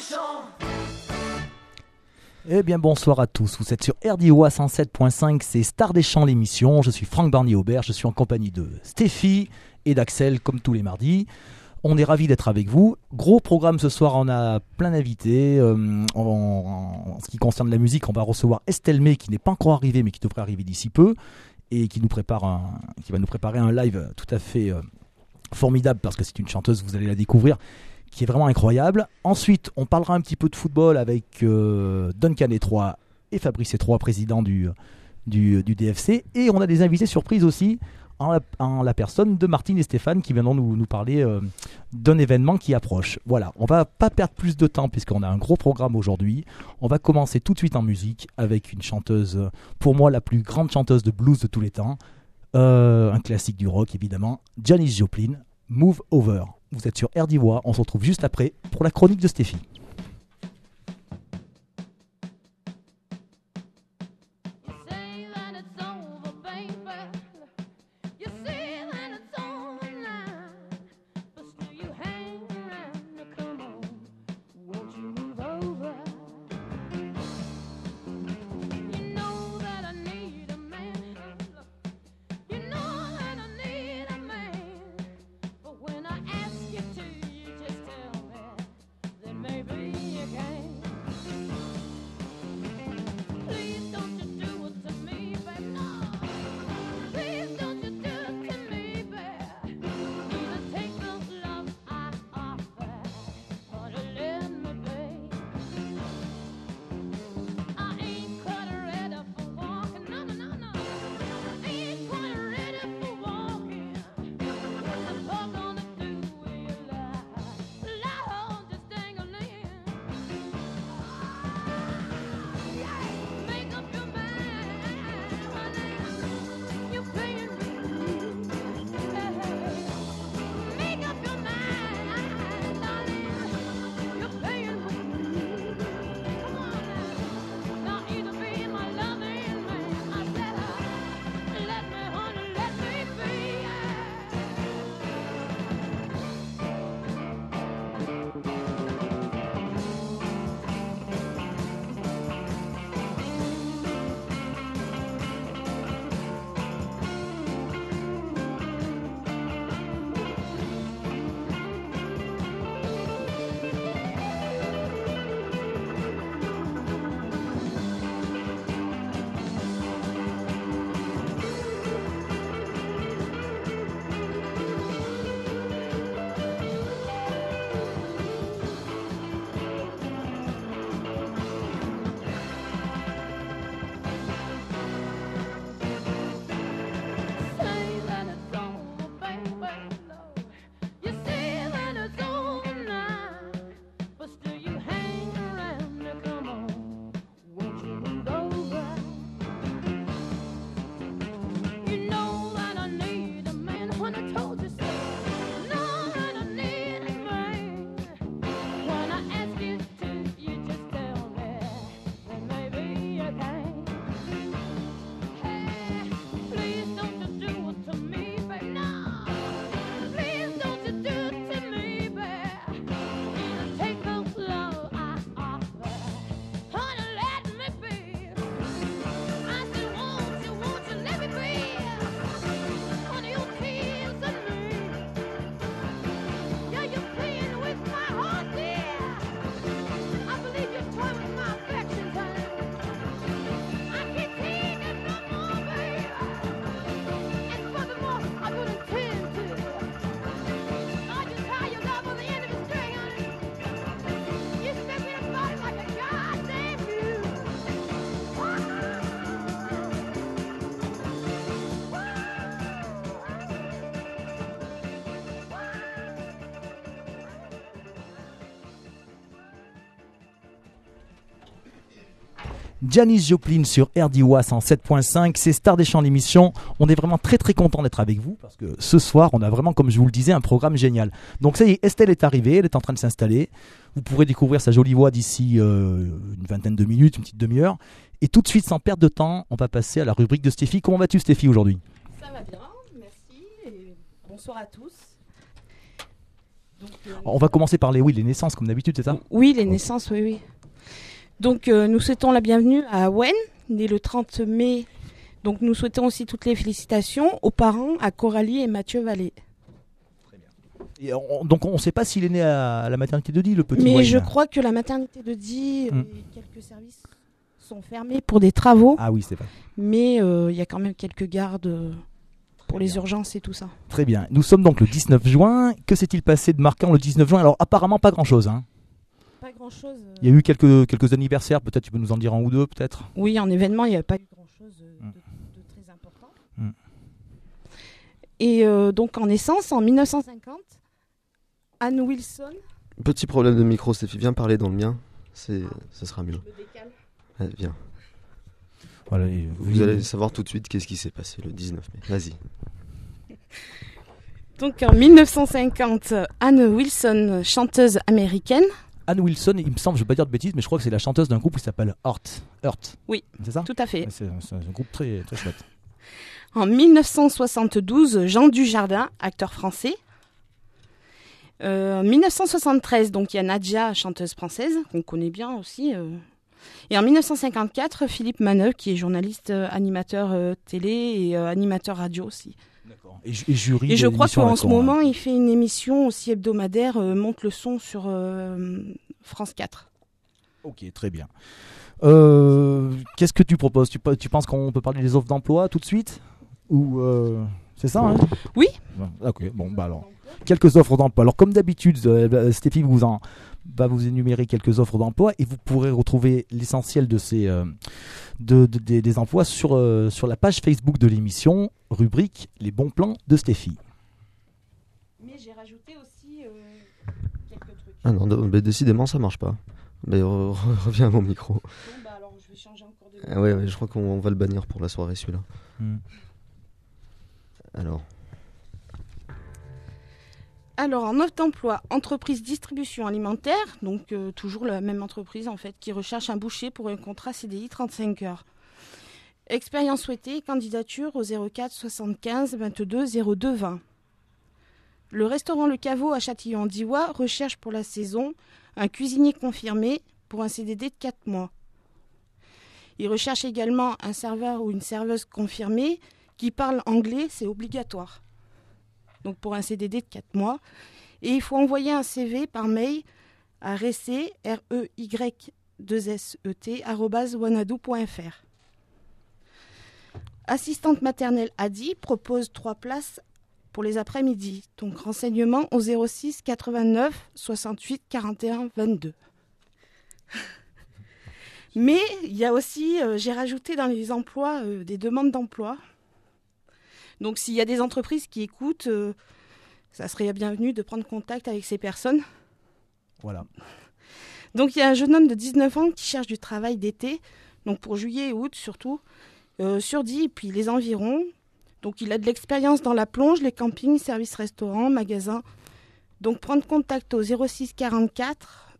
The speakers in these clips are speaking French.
Eh bien bonsoir à tous, vous êtes sur RDOA 107.5, c'est Star des Champs l'émission, je suis Franck Barnier-Aubert, je suis en compagnie de Stéphie et d'Axel comme tous les mardis. On est ravis d'être avec vous. Gros programme ce soir, on a plein d'invités. En ce qui concerne la musique, on va recevoir Estelle May qui n'est pas encore arrivée mais qui devrait arriver d'ici peu et qui va nous préparer un live tout à fait formidable parce que c'est une chanteuse, vous allez la découvrir, qui est vraiment incroyable. Ensuite, on parlera un petit peu de football avec Duncan Etroy et Fabrice Etroy, président du DFC. Et on a des invités surprises aussi, en la personne de Martine et Stéphane qui viendront nous parler d'un événement qui approche. Voilà, on va pas perdre plus de temps puisqu'on a un gros programme aujourd'hui. On va commencer tout de suite en musique avec une chanteuse, pour moi la plus grande chanteuse de blues de tous les temps, un classique du rock évidemment, Janis Joplin, Move Over. Vous êtes sur RDOA, on se retrouve juste après pour la chronique de Stéphie. Janis Joplin sur RDOA 107.5, c'est Star des Champs l'émission. On est vraiment très très content d'être avec vous parce que ce soir on a vraiment, comme je vous le disais, un programme génial. Donc ça y est, Estelle est arrivée, elle est en train de s'installer. Vous pourrez découvrir sa jolie voix d'ici une vingtaine de minutes, une petite demi-heure. Et tout de suite, sans perdre de temps, on va passer à la rubrique de Stéphie. Comment vas-tu Stéphie aujourd'hui ? Ça va bien, merci et bonsoir à tous. Donc, On va commencer par les naissances, comme d'habitude, c'est ça? Oui, les naissances, oui. Donc, nous souhaitons la bienvenue à Wen, né le 30 mai. Donc, nous souhaitons aussi toutes les félicitations aux parents, à Coralie et Mathieu Vallée. Et donc on ne sait pas s'il est né à la maternité de Die, le petit Mais Wayne. je crois que la maternité de Die et quelques services sont fermés pour des travaux. Ah oui, c'est vrai. Mais il y a quand même quelques gardes pour les urgences et tout ça. Très bien. Nous sommes donc le 19 juin. Que s'est-il passé de marquant le 19 juin? Alors apparemment pas grand-chose. Hein. Pas grand-chose. Il y a eu quelques anniversaires, peut-être tu peux nous en dire un ou deux, peut-être. Oui, en événement, il n'y a pas eu grand-chose de très important. Et donc en naissance, en 1950, Anne Wilson. Petit problème de micro, Stéphie, viens parler dans le mien, ça sera mieux. Je le décale. Allez, viens. Voilà, Vous allez savoir tout de suite qu'est-ce qui s'est passé le 19 mai. Vas-y. Donc en 1950, Anne Wilson, chanteuse américaine. Anne Wilson, il me semble, je ne vais pas dire de bêtises, mais je crois que c'est la chanteuse d'un groupe qui s'appelle Heart. Oui, c'est ça? Tout à fait. C'est un groupe très, très chouette. En 1972, Jean Dujardin, acteur français. En 1973, donc il y a Nadia, chanteuse française, qu'on connaît bien aussi. Et en 1954, Philippe Manœuvre, qui est journaliste, animateur télé et animateur radio aussi. D'accord. Et jury. Et je crois d'émission qu'en à ce Caen, moment, il fait une émission aussi hebdomadaire, Monte le son sur France 4. Ok, très bien. Qu'est-ce que tu proposes? Tu penses qu'on peut parler des offres d'emploi tout de suite? Ou c'est ça, hein? Oui. Ok, bon, bah alors. Quelques offres d'emploi. Alors, comme d'habitude, Stéphie va vous énumérer quelques offres d'emploi et vous pourrez retrouver l'essentiel de ces des emplois sur la page Facebook de l'émission, rubrique Les bons plans de Stéphie. Mais j'ai rajouté aussi quelques trucs. Ah non, mais décidément ça marche pas. Mais reviens à mon micro. Bon, bah alors je vais changer encore de. Ah ouais, je crois qu'on va le bannir pour la soirée celui-là. Alors, en offre d'emploi, entreprise distribution alimentaire, donc toujours la même entreprise en fait, qui recherche un boucher pour un contrat CDI 35 heures. Expérience souhaitée, candidature au 04 75 22 02 20. Le restaurant Le Caveau à Châtillon-d'Ivoire recherche pour la saison un cuisinier confirmé pour un CDD de 4 mois. Il recherche également un serveur ou une serveuse confirmée qui parle anglais, c'est obligatoire. Donc pour un CDD de 4 mois. Et il faut envoyer un CV par mail à rey2set@wanadoo.fr. Assistante maternelle Adi propose 3 places pour les après-midi. Donc renseignements au 06 89 68 41 22. Mais il y a aussi, j'ai rajouté dans les emplois des demandes d'emploi. Donc s'il y a des entreprises qui écoutent, ça serait bienvenu de prendre contact avec ces personnes. Voilà. Donc il y a un jeune homme de 19 ans qui cherche du travail d'été, donc pour juillet et août surtout, sur Die et puis les environs. Donc il a de l'expérience dans la plonge, les campings, services restaurants, magasins. Donc prendre contact au 06 44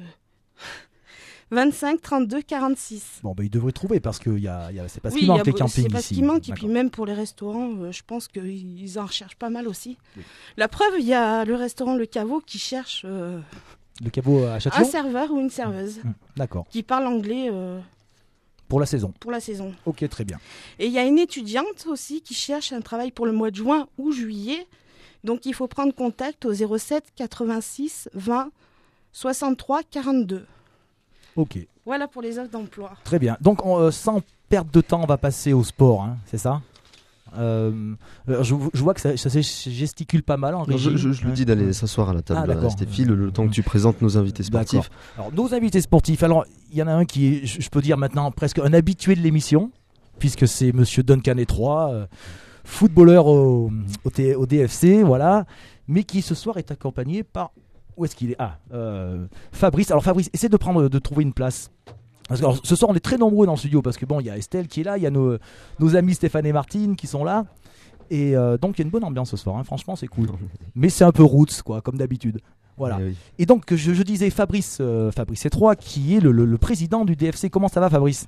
25 32 46. Bon, il devrait trouver parce que c'est pas ce qui manque les campings ici. C'est pas ce qui manque. Et puis même pour les restaurants, je pense qu'ils en recherchent pas mal aussi. Oui. La preuve, il y a le restaurant Le Caveau qui cherche Le Caveau à Châtillon, un serveur ou une serveuse d'accord. Qui parle anglais pour la saison. Pour la saison. Ok, très bien. Et il y a une étudiante aussi qui cherche un travail pour le mois de juin ou juillet. Donc il faut prendre contact au 07 86 20 63 42. Ok. Voilà pour les offres d'emploi. Très bien. Donc, sans perdre de temps, on va passer au sport, hein, c'est ça? Je vois que ça gesticule pas mal en régie. Je lui dis d'aller s'asseoir à la table, Stéphie, le temps que tu présentes nos invités sportifs. Alors, nos invités sportifs, alors, il y en a un qui est, je peux dire maintenant, presque un habitué de l'émission, puisque c'est monsieur Duncan Étroit, footballeur au DFC, voilà, mais qui ce soir est accompagné par... Où est-ce qu'il est? Fabrice. Alors Fabrice, essaie de trouver une place. Parce que, alors, ce soir on est très nombreux dans le studio parce que bon, il y a Estelle qui est là, il y a nos amis Stéphane et Martine qui sont là. Et donc il y a une bonne ambiance ce soir, hein. Franchement c'est cool. Mais c'est un peu roots quoi, comme d'habitude. Voilà. Oui. Et donc je disais Fabrice Étroit qui est le président du DFC. Comment ça va Fabrice?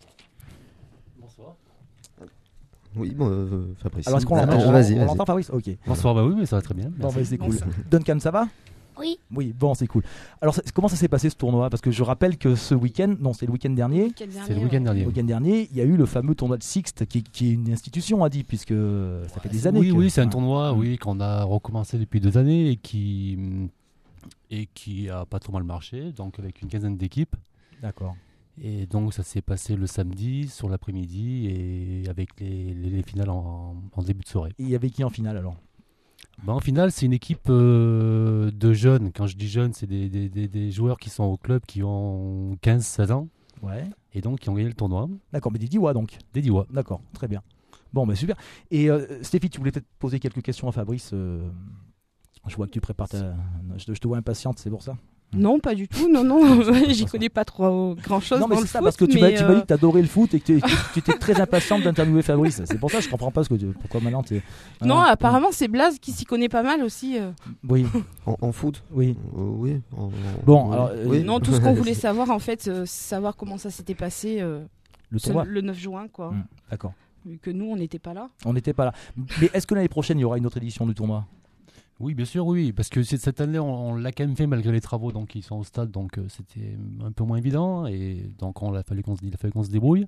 Oui, Fabrice. Alors est-ce qu'on l'entend? Vas-y. On l'entend Fabrice? Ok. Bonsoir, bah oui, mais ça va très bien. Bon, c'est cool. Duncan, ça va? Oui, bon, c'est cool. Alors, comment ça s'est passé ce tournoi? Parce que je rappelle que ce week-end, non, c'était le week-end dernier. C'est le week-end dernier. Le week-end dernier, il y a eu le fameux tournoi de Sixte, qui est une institution, a dit, puisque ça fait des années. Oui, c'est un tournoi, qu'on a recommencé depuis 2 années et qui a pas trop mal marché, donc avec une quinzaine d'équipes. D'accord. Et donc ça s'est passé le samedi sur l'après-midi et avec les finales en début de soirée. Et il y avait qui en finale alors? En finale, c'est une équipe de jeunes. Quand je dis jeunes, c'est des joueurs qui sont au club qui ont 15-16 ans. Ouais. Et donc qui ont gagné le tournoi. D'accord, mais des Diois donc. Des Diois. D'accord, très bien. Bon, super. Et Stéphie, tu voulais peut-être poser quelques questions à Fabrice. Je vois que tu prépares je te vois impatiente, c'est pour ça? Non, pas du tout. Non, j'y connais pas trop grand-chose. Non, mais dans c'est le ça, foot, parce que tu m'as dit que tu adorais le foot et que tu étais très impatiente d'interviewer Fabrice. C'est pour ça que je comprends pas pourquoi maintenant tu es. Non, apparemment, c'est Blaze qui s'y connaît pas mal aussi. Oui. En foot? Oui. Oui. Bon, alors. Oui. Non, tout ce qu'on voulait savoir, en fait, savoir comment ça s'était passé le 9 juin, quoi. D'accord. Vu que nous, on n'était pas là. On n'était pas là. Mais est-ce que l'année prochaine, il y aura une autre édition du tournoi? Oui, bien sûr, oui, parce que cette année, on l'a quand même fait malgré les travaux, donc ils sont au stade, donc c'était un peu moins évident, et donc il a fallu qu'on se débrouille.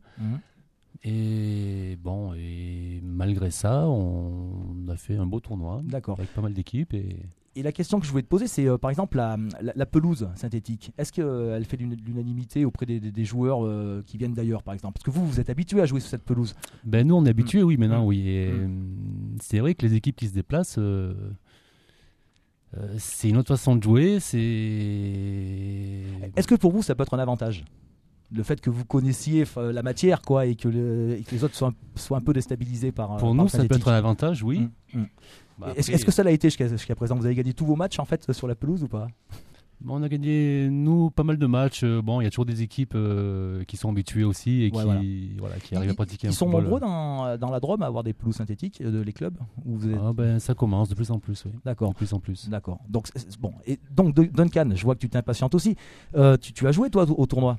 Et bon, et malgré ça, on a fait un beau tournoi. D'accord. Avec pas mal d'équipes. Et la question que je voulais te poser, c'est par exemple la pelouse synthétique. Est-ce qu'elle fait l'unanimité auprès des joueurs qui viennent d'ailleurs, par exemple? Parce que vous êtes habitués à jouer sur cette pelouse. Nous, on est habitués, oui, maintenant, oui. Et c'est vrai que les équipes qui se déplacent, c'est une autre façon de jouer. Est-ce que pour vous, ça peut être un avantage? Le fait que vous connaissiez la matière, quoi, et que les autres soient un peu déstabilisés par. Pour nous, ça peut être un avantage, oui. Est-ce que ça l'a été jusqu'à présent? Vous avez gagné tous vos matchs en fait sur la pelouse ou pas? On a gagné, nous, pas mal de matchs. Il y a toujours des équipes qui sont habituées aussi et qui arrivent à pratiquer un Ils sont football. nombreux dans la Drôme à avoir des pelouses synthétiques, les clubs où vous êtes... Ça commence de plus en plus, oui. D'accord. De plus en plus. D'accord. Donc, bon. Et donc, Duncan, je vois que tu t'impatientes aussi. Tu as joué, toi, au tournoi?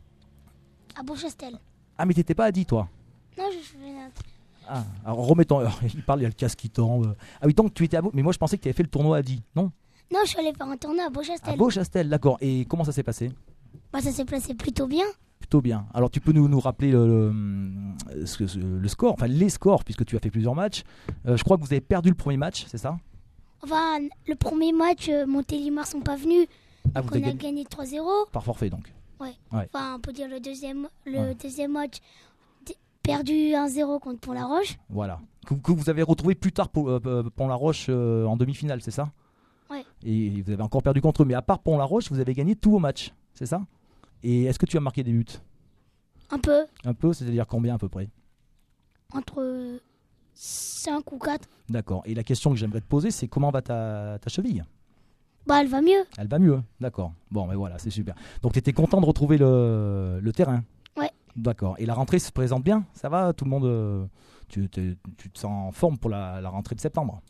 À Beauchastel. Ah, mais t'étais pas à Die, toi? Non, je suis Ah, alors remettons. Il parle, il y a le casque qui tombe. Ah oui, donc tu étais à Mais moi, je pensais que tu avais fait le tournoi à Die, non? Non, je suis allé faire un tournoi à Beauchastel. À Beauchastel, d'accord. Et comment ça s'est passé? Ça s'est passé plutôt bien. Plutôt bien. Alors, tu peux nous rappeler le score, enfin les scores, puisque tu as fait plusieurs matchs. Je crois que vous avez perdu le premier match, c'est ça? Enfin, le premier match, Montélimar sont pas venus. Ah, donc on a gagné 3-0. Par forfait, donc. Ouais. Enfin, on peut dire le deuxième match, perdu 1-0 contre Pont-la-Roche. Voilà. Que vous avez retrouvé plus tard Pont-la-Roche en demi-finale, c'est ça? Ouais. Et vous avez encore perdu contre eux. Mais à part Pont-la-Roche, vous avez gagné tous vos matchs, c'est ça? Et est-ce que tu as marqué des buts? Un peu. Un peu, c'est-à-dire combien à peu près? Entre 5 ou 4. D'accord. Et la question que j'aimerais te poser, c'est comment va ta cheville? Elle va mieux. Elle va mieux, d'accord. Bon, mais voilà, c'est super. Donc, tu étais content de retrouver le terrain? Ouais. D'accord. Et la rentrée se présente bien? Ça va? Tout le monde... Tu te sens en forme pour la rentrée de septembre?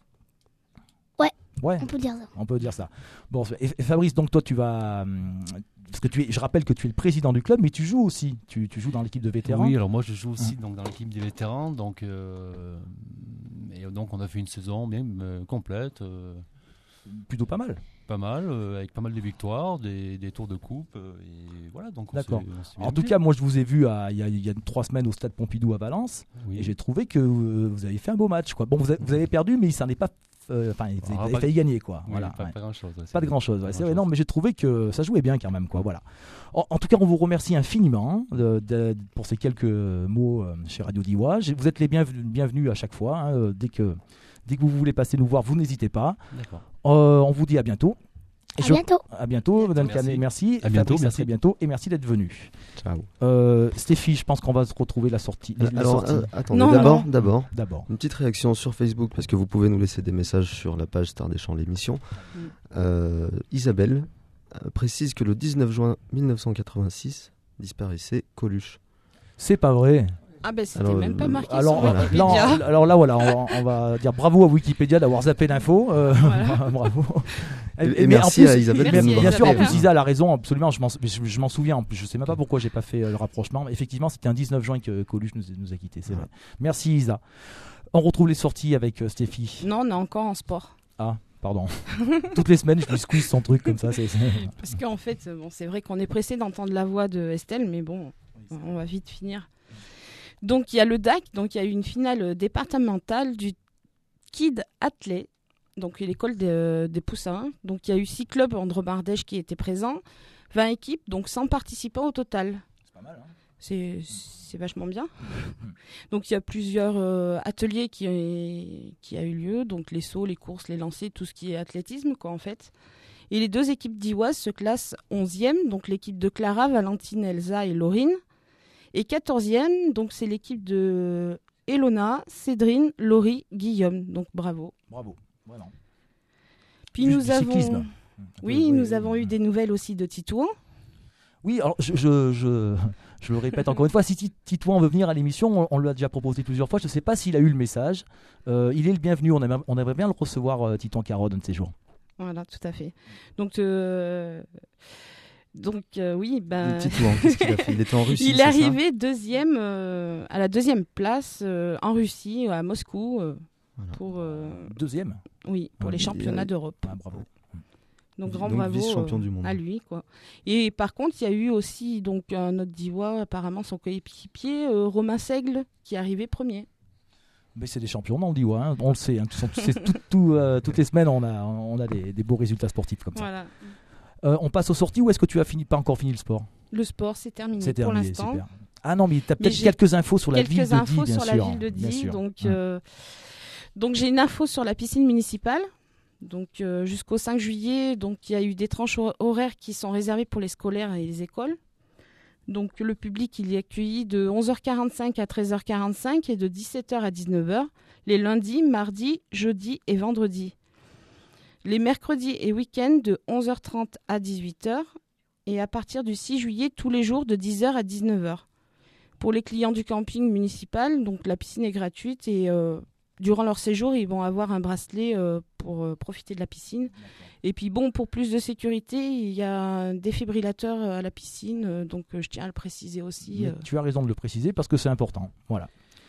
Ouais. On peut dire ça. On peut dire ça. Bon, et Fabrice, donc toi, tu vas... Parce que je rappelle que tu es le président du club, mais tu joues aussi. Tu joues dans l'équipe de vétérans. Oui, alors moi, je joue aussi dans l'équipe des vétérans. Donc, et donc, on a fait une saison bien complète. Plutôt pas mal. Pas mal, avec pas mal de victoires, des tours de coupe, et voilà. Donc d'accord. En tout cas, moi, je vous ai vu il y a 3 semaines au stade Pompidou à Valence, et j'ai trouvé que vous avez fait un beau match, quoi. Bon, vous avez perdu, mais ça n'est pas. Vous avez failli gagner, quoi. Oui, voilà. Pas grand-chose. Pas de grand-chose. C'est vrai, non, mais j'ai trouvé que ça jouait bien quand même, quoi. Voilà. En tout cas, on vous remercie infiniment pour ces quelques mots chez Radio Diois. Vous êtes les bienvenus à chaque fois. Hein, dès que vous voulez passer nous voir, vous n'hésitez pas. D'accord. On vous dit à bientôt. À bientôt, Madame Canet, merci. À bientôt, Fabrice, à très bientôt, et merci d'être venu. Ciao. Stéphie, je pense qu'on va se retrouver la sortie. Attendez, d'abord, une petite réaction sur Facebook, parce que vous pouvez nous laisser des messages sur la page Stars des Champs, l'émission. Isabelle précise que le 19 juin 1986 disparaissait Coluche. C'est pas vrai. Ah c'était même pas marqué alors, sur Wikipédia. Alors là, voilà, on va dire bravo à Wikipédia d'avoir zappé l'info. Bravo. Et merci à Isabelle. Bien sûr, en plus, Isa a raison, absolument. Je m'en souviens. En plus, je sais même pas pourquoi j'ai pas fait le rapprochement. Effectivement, c'était un 19 juin que Coluche nous a quittés. C'est vrai. Merci Isa. On retrouve les sorties avec Stéphie. Non, on est encore en sport. Ah, pardon. Toutes les semaines, je lui squeeze son truc comme ça. Parce qu'en fait, c'est vrai qu'on est pressé d'entendre la voix de Estelle, mais bon, on va vite finir. Donc il y a le DAC, donc il y a eu une finale départementale du Kid Athlé, donc l'école des Poussins. Donc il y a eu 6 clubs en Dromardèche qui étaient présents, 20 équipes, donc 100 participants au total. C'est pas mal, hein. C'est vachement bien. Donc il y a plusieurs ateliers qui a eu lieu, donc les sauts, les courses, les lancers, tout ce qui est athlétisme quoi en fait. Et les 2 équipes d'Ivoise se classent 11e, donc l'équipe de Clara, Valentine, Elsa et Laurine. Et 14e, donc c'est l'équipe de Elona, Cédrine, Laurie, Guillaume. Donc bravo. Bravo, voilà. Puis nous avons... Oui, nous avons eu des nouvelles aussi de Titouan. Oui, alors je le répète encore une fois, si Titouan veut venir à l'émission, on lui a déjà proposé plusieurs fois, je ne sais pas s'il a eu le message. Il est le bienvenu, on aimerait bien le recevoir, Titouan Caron, un de ces jours. Voilà, tout à fait. Donc oui, Titouan, qu'est-ce qu'il a fait ? Il était en Russie. Il est arrivé deuxième, à la 2e place en Russie, à Moscou. Voilà. Pour, deuxième ? Oui, pour les championnats d'Europe. Ah, bravo. Donc grand bravo vice-champion du monde. à lui quoi. Et par contre, il y a eu aussi donc un autre Diois, apparemment son coéquipier Romain Seigle qui est arrivé premier. Mais c'est des champions dans le Diois, hein. On le sait. Hein. Toutes les semaines, on a des beaux résultats sportifs comme ça. Voilà. On passe aux sorties ou est-ce que tu as pas encore fini le sport ? Le sport, c'est terminé, c'est terminé pour l'instant. Super. Ah non, mais tu as peut-être quelques infos sur la ville de Die, bien sûr. Quelques infos sur la ville de Die. Donc j'ai une info sur la piscine municipale. Donc jusqu'au 5 juillet, donc il y a eu des tranches horaires qui sont réservées pour les scolaires et les écoles. Donc le public il est accueilli de 11h45 à 13h45 et de 17h à 19h les lundis, mardis, jeudis et vendredis. Les mercredis et week-ends de 11h30 à 18h et à partir du 6 juillet tous les jours de 10h à 19h. Pour les clients du camping municipal, donc la piscine est gratuite et durant leur séjour, ils vont avoir un bracelet pour profiter de la piscine. D'accord. Et puis bon, pour plus de sécurité, il y a un défibrillateur à la piscine, donc je tiens à le préciser aussi. Tu as raison de le préciser parce que c'est important. Voilà.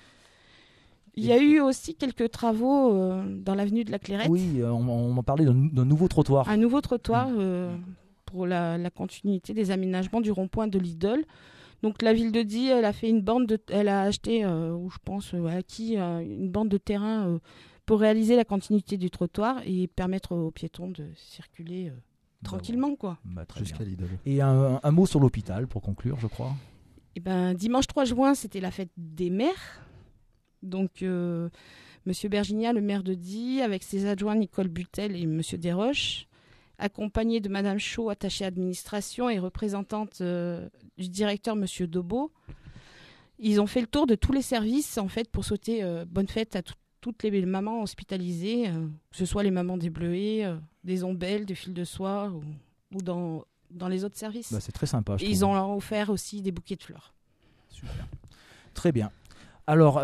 Il y a eu aussi quelques travaux dans l'avenue de la Clairette. Oui, on m'a parlé d'un nouveau trottoir. Un nouveau trottoir pour la continuité des aménagements du rond-point de Lidl. Donc la ville de Die, elle a fait elle a acheté, ou je pense acquis une bande de terrain pour réaliser la continuité du trottoir et permettre aux piétons de circuler tranquillement quoi. Jusqu'à Lidl. Et un mot sur l'hôpital pour conclure, je crois. Et dimanche 3 juin, c'était la fête des maires. Donc Monsieur Berginia, le maire de Die, avec ses adjoints Nicole Butel et Monsieur Desroches, accompagné de Madame Chaud, attachée administration et représentante du directeur Monsieur Dobo. Ils ont fait le tour de tous les services en fait pour souhaiter bonne fête à toutes les mamans hospitalisées, que ce soit les mamans des Bleuets, des Ombelles, des Fils de Soie ou dans les autres services. C'est très sympa. Et ils ont offert aussi des bouquets de fleurs. Super. Très bien. Alors,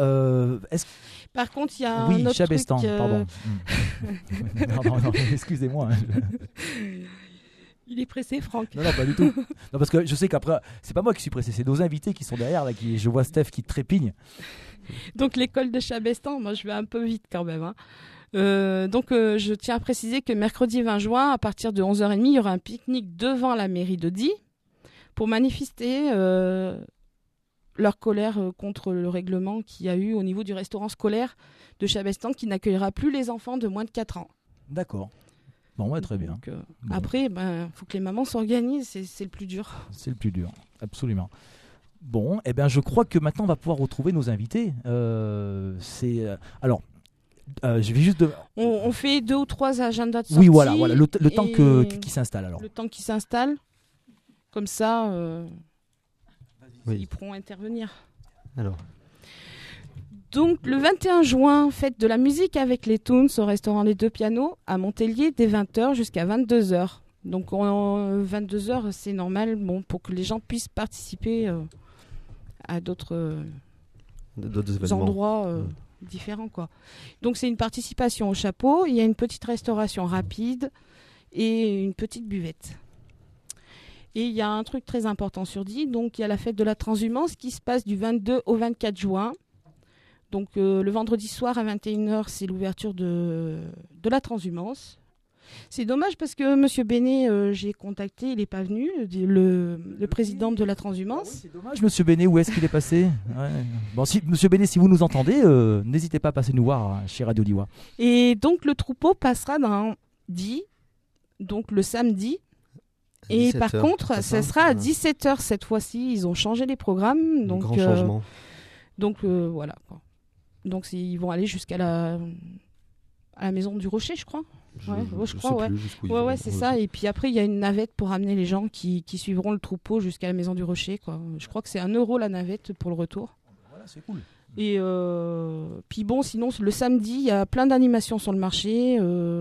par contre, il y a un autre Chabestan, truc... pardon. non, excusez-moi. Il est pressé, Franck. Non, pas du tout. Non, parce que je sais qu'après, c'est pas moi qui suis pressé, c'est nos invités qui sont derrière. Là, je vois Steph qui trépigne. Donc, l'école de Chabestan, moi, je vais un peu vite quand même. Hein. Je tiens à préciser que mercredi 20 juin, à partir de 11h30, il y aura un pique-nique devant la mairie de Die pour manifester leur colère contre le règlement qu'il y a eu au niveau du restaurant scolaire de Chabestan qui n'accueillera plus les enfants de moins de 4 ans. D'accord. Bon, ouais, très bien. Donc, après, faut que les mamans s'organisent, c'est le plus dur. C'est le plus dur, absolument. Bon, je crois que maintenant on va pouvoir retrouver nos invités. Alors, je vais juste... On fait 2 ou 3 agendas de sortie. Oui, voilà le temps qui s'installe alors. Le temps qui s'installe, comme ça... Ils pourront intervenir. Alors. Donc, le 21 juin, fête de la musique avec les Toons au restaurant Les Deux Pianos à Montpellier dès 20h jusqu'à 22h. Donc, 22h, c'est normal pour que les gens puissent participer à d'autres endroits différents, quoi. Donc, c'est une participation au chapeau. Il y a une petite restauration rapide et une petite buvette. Et il y a un truc très important sur Die, donc il y a la fête de la transhumance qui se passe du 22 au 24 juin. Donc le vendredi soir à 21h, c'est l'ouverture de la transhumance C'est dommage parce que Monsieur Bénet, j'ai contacté, il n'est pas venu, le président de la transhumance. C'est dommage, Monsieur Bénet, où est-ce qu'il est passé? Bon, Monsieur Bénet, si vous nous entendez, n'hésitez pas à passer nous voir chez Radio Diois. Et donc le troupeau passera dans donc le samedi. Et par contre, ça sera à 17h cette fois-ci. Ils ont changé les programmes. Donc, grand changement. Donc voilà. Donc ils vont aller jusqu'à la maison du Rocher, je crois. Je crois. Ouais, c'est ça. Et puis après, il y a une navette pour amener les gens qui suivront le troupeau jusqu'à la maison du Rocher, quoi. Je crois que c'est 1 € la navette pour le retour. Voilà, c'est cool. Et puis bon, sinon le samedi, il y a plein d'animations sur le marché,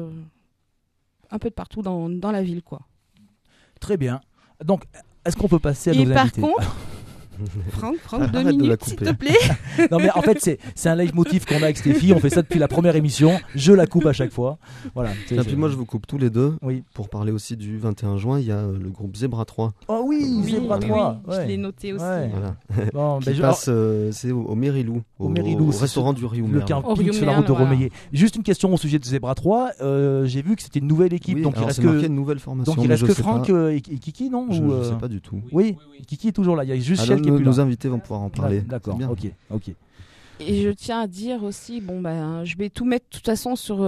un peu de partout dans la ville, quoi. Très bien. Donc, est-ce qu'on peut passer à nos invités? Et par contre, Franck, 2 minutes, s'il te plaît. Non, mais en fait, c'est un leitmotiv qu'on a avec Stéphie. On fait ça depuis la première émission. Je la coupe à chaque fois. Voilà. Et puis moi, je vous coupe tous les deux. Oui. Pour parler aussi du 21 juin, il y a le groupe Zebra 3. Oh oui, Zebra 3. Oui, je l'ai noté aussi. Ouais. Voilà. Bon, qui passe, c'est au Mérilou. Au restaurant du Rio Le camping sur la route de Romeillet. Juste une question au sujet de Zebra 3. J'ai vu que c'était une nouvelle équipe. Oui, donc il reste une nouvelle formation. Donc il reste que Franck et Kiki, non? Je ne sais pas du tout. Oui, Kiki est toujours là. Il y a juste Chel qui est plus là. Nos invités vont pouvoir en parler. D'accord, ok. Et je tiens à dire aussi, je vais tout mettre de toute façon sur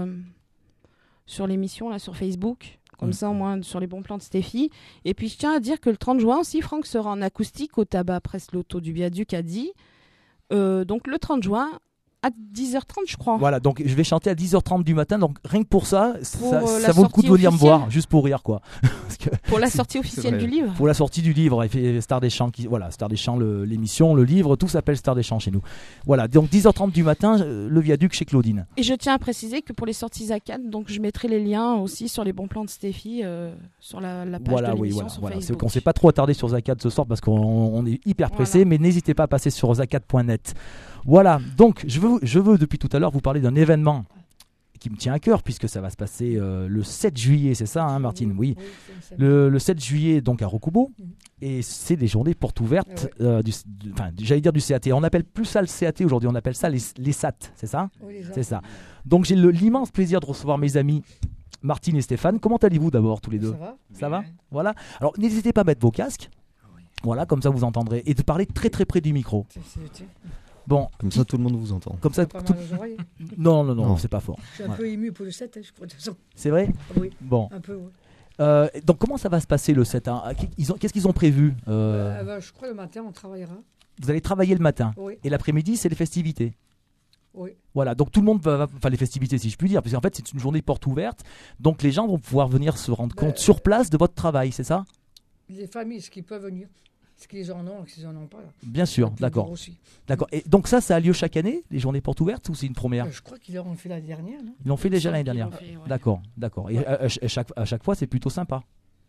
l'émission, là, sur Facebook. Comme ça, au moins, sur les bons plans de Stéphie. Et puis, je tiens à dire que le 30 juin aussi, Franck sera en acoustique au Tabac Presse Loto du Viaduc à Die. Donc, le 30 juin, à 10h30, je crois. Voilà, donc je vais chanter à 10h30 du matin. Donc, rien que pour ça, ça vaut le coup de venir me voir, juste pour rire, quoi. Pour la sortie officielle du livre. Pour la sortie du livre, Star des Champs, Star des Champs, l'émission, le livre, tout s'appelle Star des Champs chez nous. Voilà, donc 10h30 du matin, le Viaduc chez Claudine. Et je tiens à préciser que pour les sorties Zacad, donc je mettrai les liens aussi sur les bons plans de Stéphie, sur la page de l'émission sur Facebook. C'est qu'on ne s'est pas trop attardé sur Zacad ce soir parce qu'on est hyper pressé, mais n'hésitez pas à passer sur zacad.net. Voilà, donc je veux depuis tout à l'heure vous parler d'un événement qui me tient à cœur puisque ça va se passer le 7 juillet, c'est ça, hein, Martine? Oui. Le 7 juillet, donc à Rokubo, et c'est des journées portes ouvertes, j'allais dire du CAT. On n'appelle plus ça le CAT aujourd'hui, on appelle ça les SAT, c'est ça? Oui, c'est ça. Donc j'ai l'immense plaisir de recevoir mes amis Martine et Stéphane. Comment allez-vous d'abord tous les deux? Ça va? Voilà. Alors n'hésitez pas à mettre vos casques, voilà, comme ça vous entendrez, et de parler très très près du micro. Bon, comme ça tout le monde vous entend. Comme ça, non, c'est pas fort. Je suis un peu ému pour le 7, je crois. C'est vrai? Oui. Bon. Un peu, oui. Donc comment ça va se passer le 7 hein? Qu'est-ce qu'ils ont prévu? Je crois le matin on travaillera. Vous allez travailler le matin. Oui. Et l'après-midi c'est les festivités. Oui. Voilà, donc tout le monde va les festivités si je puis dire, parce qu'en fait c'est une journée porte ouverte, donc les gens vont pouvoir venir se rendre compte sur place de votre travail, c'est ça? Les familles, ce qui peuvent venir. Ce qu'ils en ont, ce qu'ils en ont pas. Là. Bien sûr, d'accord. Et donc ça a lieu chaque année, les journées portes ouvertes, ou c'est une première? Je crois qu'ils l'ont fait l'année dernière. Non, ils l'ont fait déjà l'année dernière. D'accord. Et à chaque fois, c'est plutôt sympa.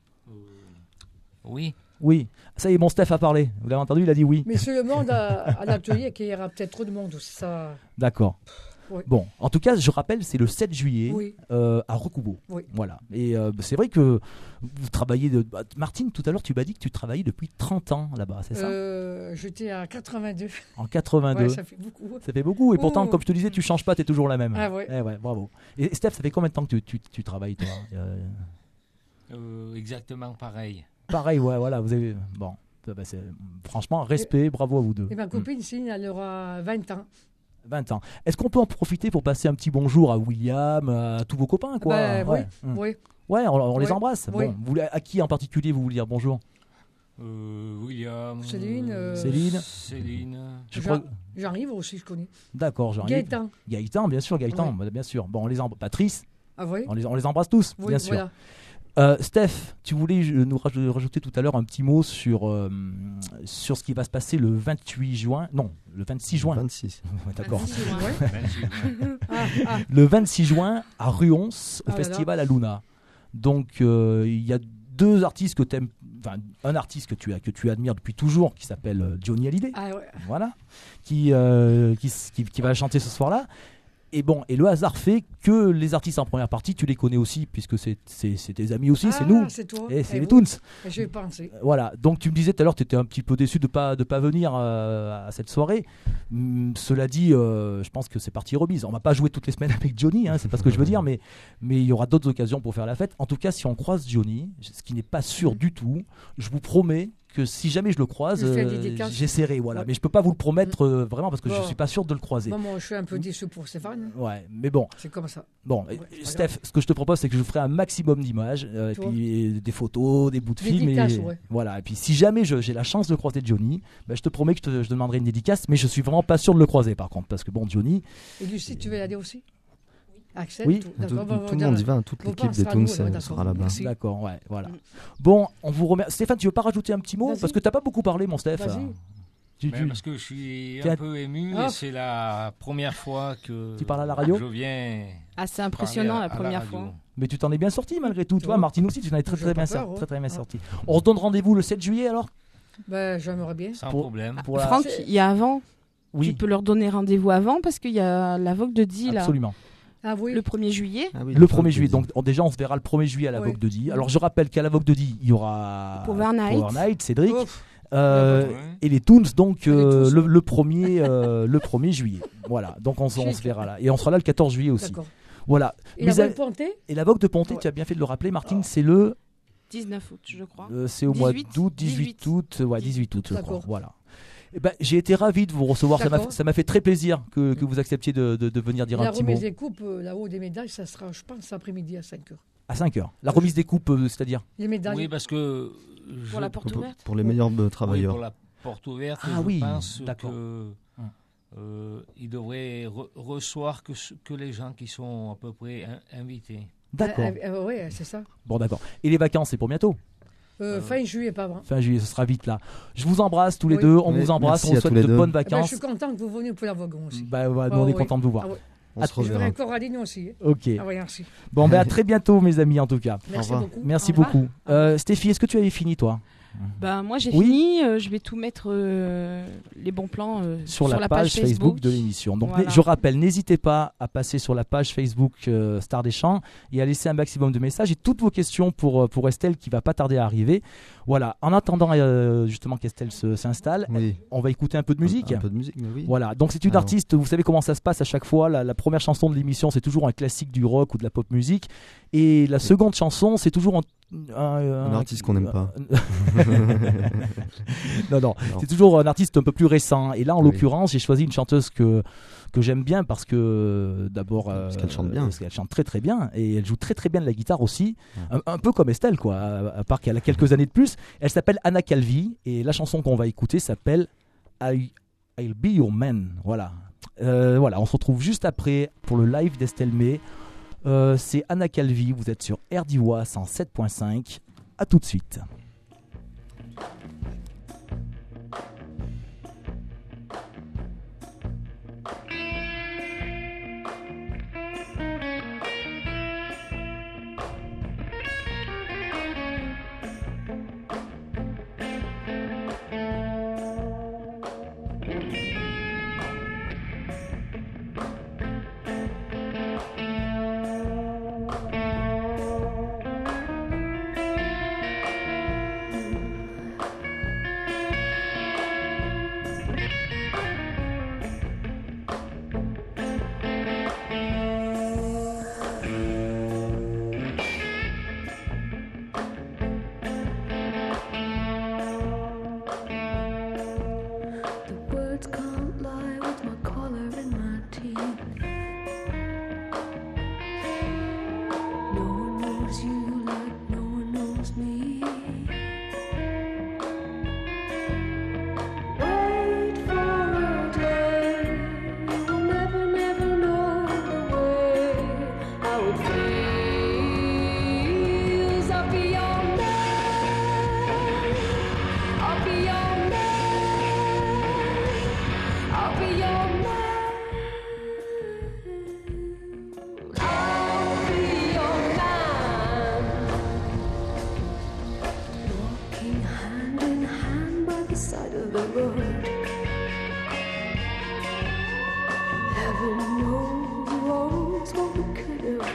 Oui. Oui. Ça y est, mon Steph a parlé. Vous l'avez entendu, il a dit oui. Mais c'est le monde à l'atelier qu'il y aura peut-être trop de monde. Ça... D'accord. Oui. Bon, en tout cas, je rappelle, c'est le 7 juillet à Rokubo. Oui. Voilà. Et c'est vrai que vous travaillez... Martine, tout à l'heure, tu m'as dit que tu travaillais depuis 30 ans là-bas, c'est ça? J'étais à 82. En 82. Ouais, ça fait beaucoup. Ça fait beaucoup. Et pourtant, comme je te disais, tu ne changes pas, tu es toujours la même. Ah ouais. Ouais, bravo. Et Steph, ça fait combien de temps que tu travailles, toi? Exactement pareil. Pareil, ouais, voilà. Vous avez... Bon, franchement, respect, bravo à vous deux. Et ma copine, Céline, elle aura 20 ans. 20 ans. Est-ce qu'on peut en profiter pour passer un petit bonjour à William, à tous vos copains, quoi? Oui. Ouais, on les embrasse. Oui. Bon, à qui en particulier vous voulez dire bonjour? William. Céline. J'arrive aussi, je connais. D'accord, j'arrive. Gaëtan, bien sûr, Gaëtan, bien sûr. Bon, on les embrasse. Patrice. Ah oui. On les embrasse tous, bien sûr. Voilà. Steph, tu voulais nous rajouter tout à l'heure un petit mot sur ce qui va se passer le 28 juin. Non, le 26 juin. 26. D'accord. 26 juin. Le 26 juin à Ruons, au festival Aluna. Donc, il y a deux artistes que tu aimes. Enfin, un artiste que tu admires depuis toujours qui s'appelle Johnny Hallyday. Ah ouais. Voilà. Qui va chanter ce soir-là. Et le hasard fait que les artistes en première partie, tu les connais aussi, puisque c'est tes amis aussi, c'est nous. C'est toi. Et c'est les Toons. J'ai pensé. Voilà, donc tu me disais tout à l'heure, tu étais un petit peu déçu de pas venir à cette soirée. Cela dit, je pense que c'est partie remise. On va pas jouer toutes les semaines avec Johnny, c'est pas ce que je veux dire, mais il y aura d'autres occasions pour faire la fête. En tout cas, si on croise Johnny, ce qui n'est pas sûr du tout, je vous promets que si jamais je le croise, j'essaierai. Voilà. Mais je peux pas vous le promettre vraiment parce que je suis pas sûr de le croiser. Moi, je suis un peu déçu pour Stéphane. Ouais, mais bon. C'est comme ça. Bon, Steph, ce que je te propose, c'est que je vous ferai un maximum d'images, et puis des photos, des bouts de films. Voilà. Et puis si jamais j'ai la chance de croiser Johnny, je te promets que je demanderai une dédicace, mais je suis vraiment pas sûr de le croiser par contre, parce que bon, Johnny. Et Lucie, tu veux y aller aussi? Axel, oui, tout le monde y va, toute l'équipe des Toons sera là-bas. D'accord, ouais, voilà. Bon, on vous remercie. Stéphane, tu veux pas rajouter un petit mot? Parce que t'as pas beaucoup parlé, mon Steph. Parce que je suis un peu ému et c'est la première fois que tu parles à la radio. Je viens. Ah, c'est impressionnant la première fois. Mais tu t'en es bien sorti malgré tout. Toi, Martine aussi, tu t'en es très bien sorti. On se donne rendez-vous le 7 juillet alors? J'aimerais bien. Sans problème. Franck, il y a avant. Oui. Tu peux leur donner rendez-vous avant parce qu'il y a la Vogue de Die là. Absolument. Ah oui. Le 1er juillet. Ah oui, le 1er juillet. Donc déjà, on se verra le 1er juillet à la Vogue de Die. Alors je rappelle qu'à la Vogue de Die, il y aura Power Night, Cédric. Et les Toons donc le 1er juillet. Voilà, donc on se verra là. Et on sera là le 14 juillet aussi. D'accord. Voilà. Et la Vogue de Ponté ? Et la Vogue de Ponté, tu as bien fait de le rappeler, Martine, c'est le 19 août, je crois. C'est au mois d'août, 18 août, je crois. Voilà. J'ai été ravi de vous recevoir, ça m'a fait très plaisir que vous acceptiez de venir dire un petit mot. La remise des coupes, là-haut des médailles, ça sera, je pense, après-midi à 5h. À 5h. La remise des coupes, c'est-à-dire les médailles. Oui, parce que pour la porte ouverte. Pour les meilleurs travailleurs. Oui, pour la porte ouverte, je pense qu'ils devraient recevoir que les gens qui sont à peu près invités. D'accord. Oui, c'est ça. Bon, d'accord. Et les vacances, c'est pour bientôt? Fin juillet, pas avant. Fin juillet, ce sera vite là. Je vous embrasse tous les deux, on vous embrasse, on vous souhaite de bonnes vacances. Je suis content que vous veniez pour la Vogue aussi. Nous on est content de vous voir. Je verrai encore à Lignon aussi. Ok. Merci. Bon, à très bientôt mes amis en tout cas. Merci beaucoup. Stéphie, est-ce que tu avais fini toi? Moi j'ai fini, je vais tout mettre les bons plans sur la page Facebook de l'émission. Donc je rappelle, n'hésitez pas à passer sur la page Facebook Star des Champs et à laisser un maximum de messages et toutes vos questions pour Estelle qui va pas tarder à arriver. Voilà, en attendant justement qu'Estelle s'installe, on va écouter un peu de musique. Un peu de musique, mais oui. Voilà, donc c'est une artiste, vous savez comment ça se passe à chaque fois, la première chanson de l'émission c'est toujours un classique du rock ou de la pop musique et la seconde chanson c'est toujours un artiste qu'on n'aime pas. non, c'est toujours un artiste un peu plus récent. Et là, en l'occurrence, j'ai choisi une chanteuse que j'aime bien parce que d'abord, parce qu'elle chante bien. Parce qu'elle chante très très bien et elle joue très très bien de la guitare aussi, un peu comme Estelle quoi. À part qu'elle a quelques années de plus. Elle s'appelle Anna Calvi et la chanson qu'on va écouter s'appelle I'll Be Your Man. Voilà, on se retrouve juste après pour le live d'Estelle May. C'est Anna Calvi, vous êtes sur RDIWA 107.5. À tout de suite.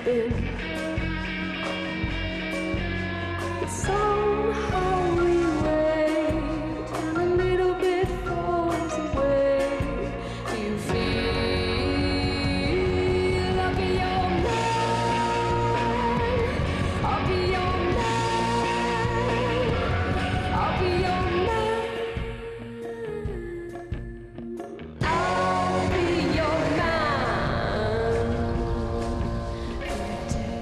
been. But somehow we wait and a little bit falls away. Do you feel I'll be your man? I'll be your man. I'll be your man. I'll be your man. Every day,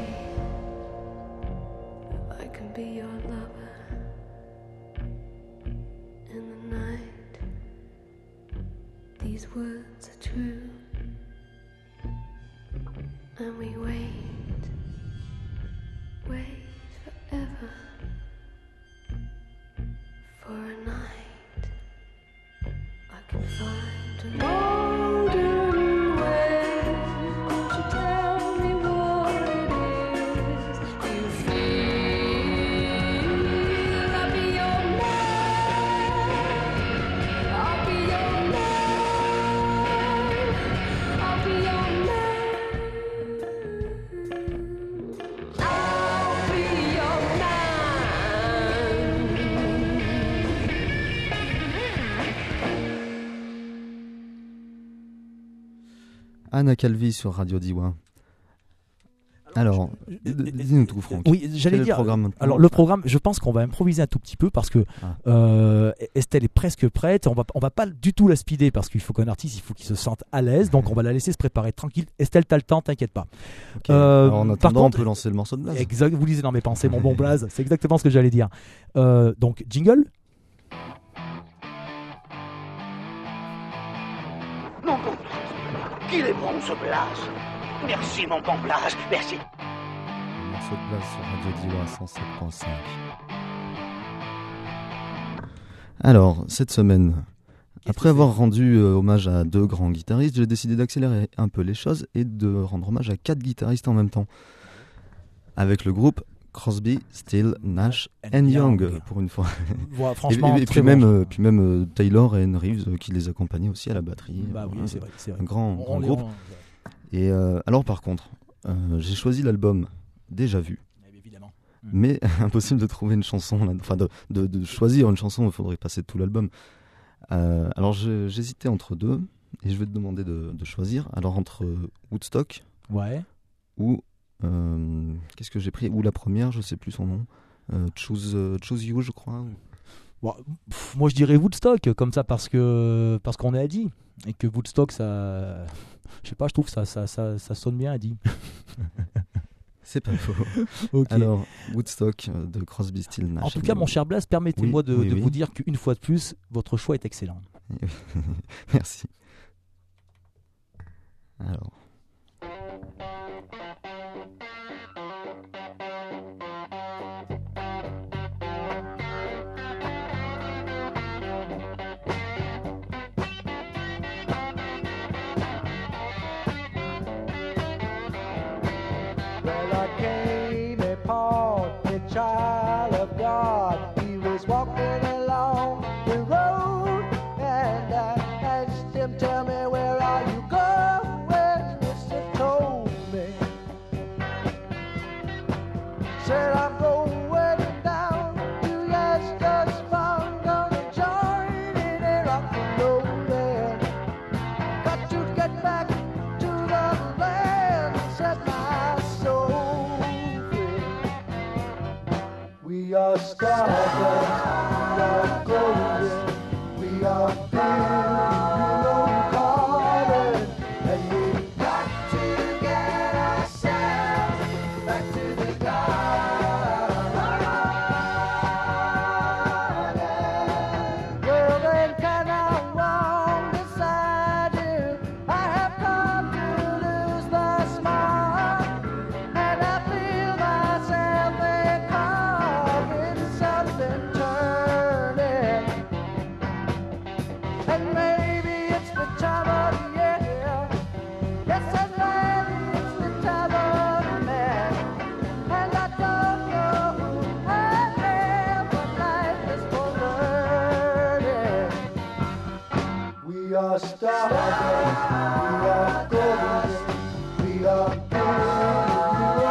if I can be your lover. In the night, these words are true. And we wait forever for a night. I can find a golden way. Won't you tell me what it is? Do you feel I'll be your man? I'll be your man. I'll be your man. I'll be your man. Anna Calvi sur Radio Diwa. Alors, dis-nous tout, Franck. Oui, j'allais dire. Alors, le programme, je pense qu'on va improviser un tout petit peu parce que Estelle est presque prête. On va pas du tout la speeder parce qu'il faut qu'un artiste, il faut qu'il se sente à l'aise. Donc, on va la laisser se préparer tranquille. Estelle, t'as le temps, t'inquiète pas. Okay. Alors, en attendant, on peut lancer le morceau de Blaze. Exact. Vous lisez dans mes pensées, mon bon Blaze. C'est exactement ce que j'allais dire. Donc, jingle. Mon bon Blaze, qu'il est bon ce Blaze. Merci mon bon Blaze, merci. Le morceau de Blaze sur Radio Diwa 107.5. Alors, cette semaine, après avoir rendu hommage à 2 grands guitaristes, j'ai décidé d'accélérer un peu les choses et de rendre hommage à 4 guitaristes en même temps. Avec le groupe Crosby, Still, Nash and Young, pour une fois. Ouais, franchement, et puis même Taylor et Reeves qui les accompagnaient aussi à la batterie. Bah oui, c'est vrai. Un grand groupe. Et alors par contre, j'ai choisi l'album Déjà Vu. Évidemment. Mais impossible de trouver une chanson, enfin de choisir une chanson, il faudrait passer tout l'album. Alors j'hésitais entre 2 et je vais te demander de choisir. Alors entre Woodstock ou qu'est-ce que j'ai pris, ou la première, je sais plus son nom, Choose You, je crois. Moi je dirais Woodstock comme ça parce qu'on est à dit et que Woodstock ça, je sais pas, je trouve ça sonne bien à dit. C'est pas faux. Okay. Alors Woodstock de Crosby, Still, Nash. En tout cas, mon cher Blaze, permettez-moi de vous dire qu'une fois de plus, votre choix est excellent. Merci. Alors. Child of God, he was walking along the road, and I asked him, tell me, where are you going? Mister told me, said I'm going down to Lester's farm, gonna join in a rock and roll band. Got to get back to the land, said my soul. We are stardust, we are golden, we are billion carbon, and we've got to get ourselves back to the garden. Well then, can I walk beside you? I have come to lose the smile, and I feel myself something turning, and maybe it's the time of year. Yes, and maybe it's the time of man, and I don't know who I am, but life is for learning. We are stardust, we are golden, we are beautiful.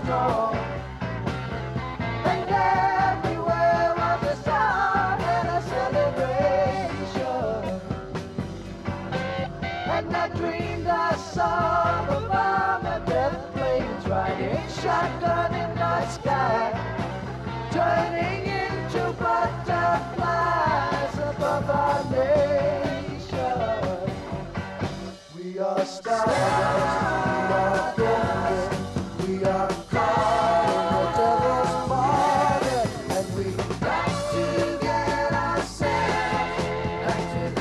storm. And everywhere was a sound and a celebration. And I dreamed I saw the bomb and death planes riding shotgun in the sky, turning into butterflies above our nation. We are stardust, we are golden, we are caught in the devil's market, and we got to get ourselves back to the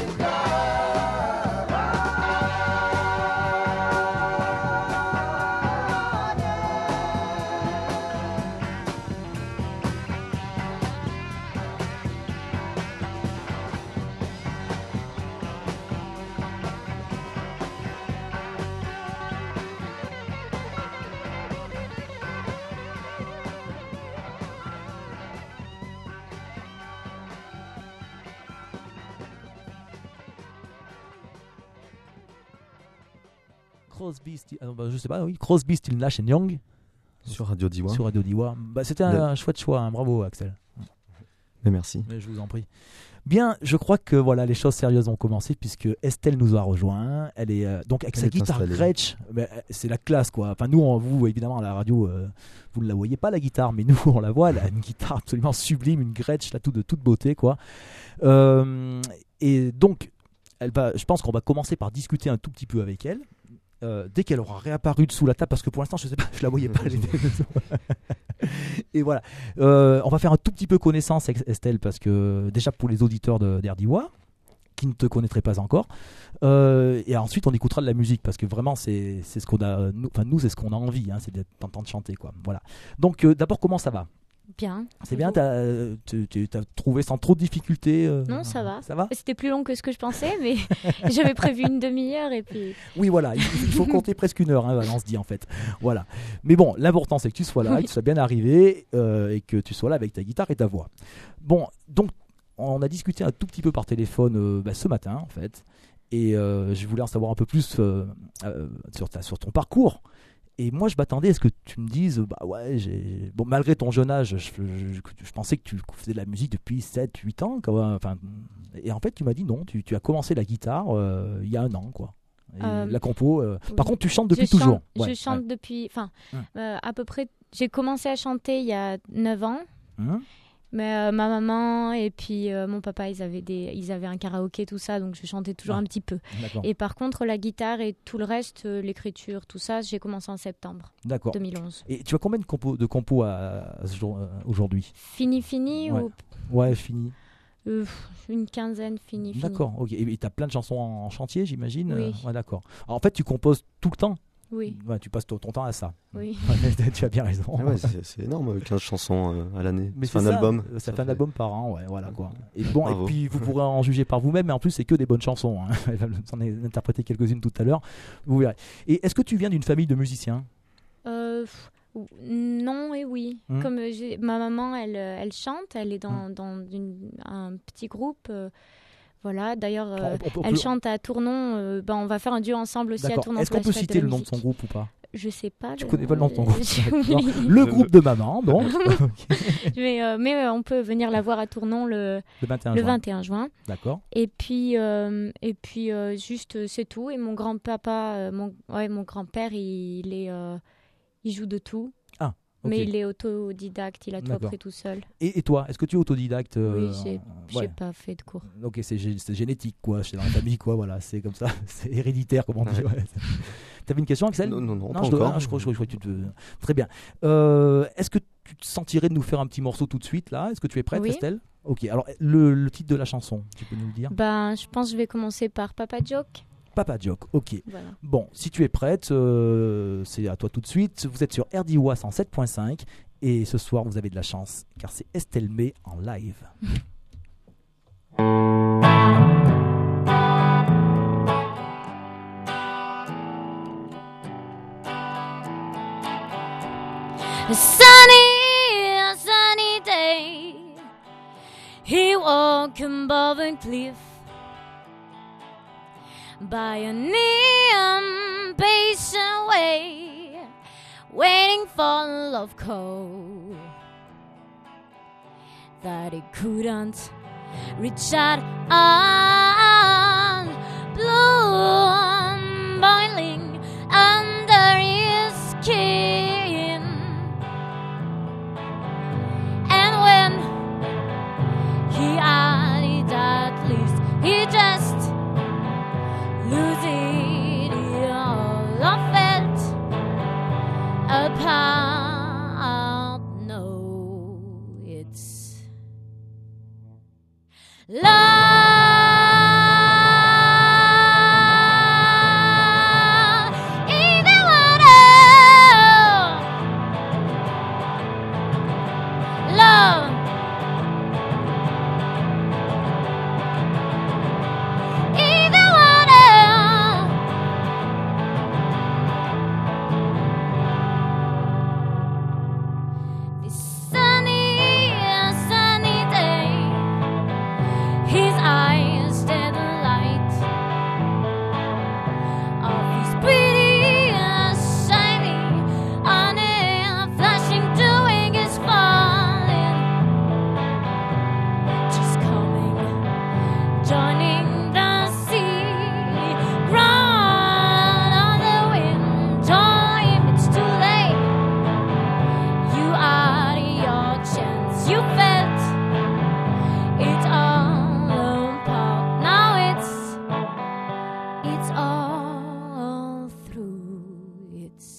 Crosby, je sais pas, oui, Crosby, Still Nash Young Sur Radio Diwa. sur Radio Diwa. Bah, c'était un chouette choix, hein. Bravo Axel. Mais merci. Mais je vous en prie. Bien, je crois que voilà, les choses sérieuses ont commencé puisque Estelle nous a rejoint. Elle est donc avec sa guitare Gretsch, c'est la classe quoi. Enfin nous, vous évidemment à la radio, vous ne la voyez pas la guitare, mais nous on la voit. Elle a une guitare absolument sublime, une Gretsch là, de toute beauté quoi. Et donc, je pense qu'on va commencer par discuter un tout petit peu avec elle. Dès qu'elle aura réapparu dessous la table, parce que pour l'instant je sais pas, je la voyais pas. Et voilà, on va faire un tout petit peu connaissance avec Estelle, parce que déjà pour les auditeurs d'Erdiwa qui ne te connaîtraient pas encore, et ensuite on écoutera de la musique, parce que vraiment c'est ce qu'on a, nous c'est ce qu'on a envie, hein, c'est d'entendre chanter quoi. Voilà. Donc d'abord, comment ça va? Bien. C'est bien, t'as trouvé sans trop de difficultés Non, ça va. Ça va. C'était plus long que ce que je pensais, mais j'avais prévu une demi-heure et puis... Oui, voilà, il faut compter presque une heure, hein, on se dit en fait. Voilà. Mais bon, l'important c'est que tu sois là, que tu sois bien arrivé, et que tu sois là avec ta guitare et ta voix. Bon, donc on a discuté un tout petit peu par téléphone ce matin en fait, et je voulais en savoir un peu plus sur ton parcours. Et moi, je m'attendais à ce que tu me dises, bah ouais, bon, malgré ton jeune âge, je pensais que tu faisais de la musique depuis 7-8 ans. Quoi. Enfin, et en fait, tu m'as dit non, tu as commencé la guitare il y a 1 an. Quoi. Et la compo. Par contre, tu chantes depuis toujours. Je chante depuis. Enfin, à peu près. J'ai commencé à chanter il y a 9 ans. Mais ma maman et puis mon papa, ils avaient un karaoké, tout ça, donc je chantais toujours un petit peu. D'accord. Et par contre, la guitare et tout le reste, l'écriture, tout ça, j'ai commencé en septembre 2011. Et tu as combien de compos à ce jour, aujourd'hui? Fini ou... Ouais, fini. Une quinzaine, fini. D'accord, ok. Et tu as plein de chansons en chantier, j'imagine? Oui. Ouais, d'accord. Alors, en fait, tu composes tout le temps? Oui. Ouais, tu passes ton temps à ça. Oui. Tu as bien raison. Ouais, c'est énorme, 15 chansons à l'année. Mais c'est un album. Ça fait un album par an, ouais, voilà quoi. Et bon, et puis vous pourrez en juger par vous-même, mais en plus c'est que des bonnes chansons. Hein. J'en ai interprété quelques-unes tout à l'heure. Vous verrez. Et est-ce que tu viens d'une famille de musiciens? Non et oui. Comme ma maman, elle chante, elle est dans un petit groupe. Voilà, d'ailleurs, elle chante à Tournon. On va faire un duo ensemble aussi. D'accord. À Tournon. Est-ce qu'on peut citer le nom de son groupe ou pas? Je sais pas. Tu connais pas le nom de ton groupe? Le groupe de maman, donc. mais on peut venir la voir à Tournon le 21 juin. D'accord. Et puis juste c'est tout. Et mon grand-papa, mon grand-père, il joue de tout. Ah. Okay. Mais il est autodidacte, il a tout appris tout seul. Et toi, est-ce que tu es autodidacte? Oui, j'ai pas fait de cours. Ok, c'est génétique, quoi. C'est dans la famille, quoi. Voilà, c'est comme ça. C'est héréditaire, comme on dit. Ouais. T'avais une question, Axel? Non, pas encore. Je crois que tu te... Très bien. Est-ce que tu te sentirais de nous faire un petit morceau tout de suite, là? Est-ce que tu es prête, Estelle? Ok, alors le titre de la chanson, tu peux nous le dire? Je pense que je vais commencer par Papa Joke. Papa Joke, ok. Voilà. Bon, si tu es prête, c'est à toi tout de suite. Vous êtes sur RDIWA 107.5 et ce soir vous avez de la chance car c'est Estelle May en live. A sunny day, he walked above a cliff by a neon basin way, waiting for love call that he couldn't reach out on, bloom boiling under his skin. And when he had it, at least he just lose it all. I felt apart. No, it's love. In the water, love. In the water, this sunny day, his eyes stand the light of his pretty shining on him, flashing, doing his falling, just coming, joining the sea, run on the wind, join him, it's too late. You are your chance, you felt it all apart. Now it's all through. It's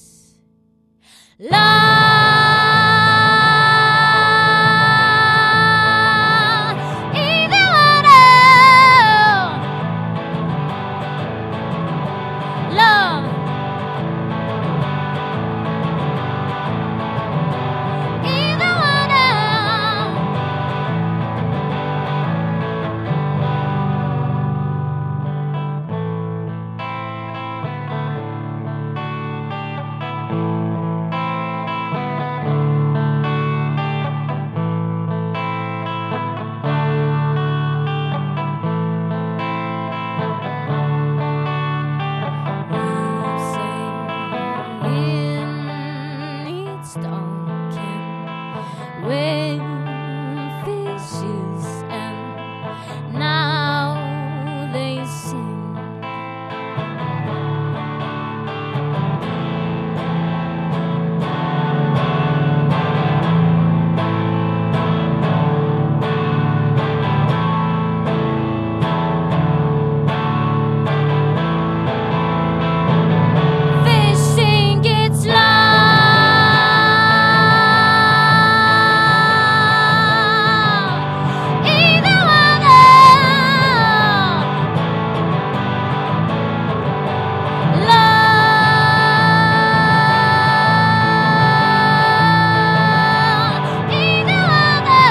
love. In the water, love. In the water. It's darkened when fishes and now they sing. Fishing, it's love. In the water, love. In the water,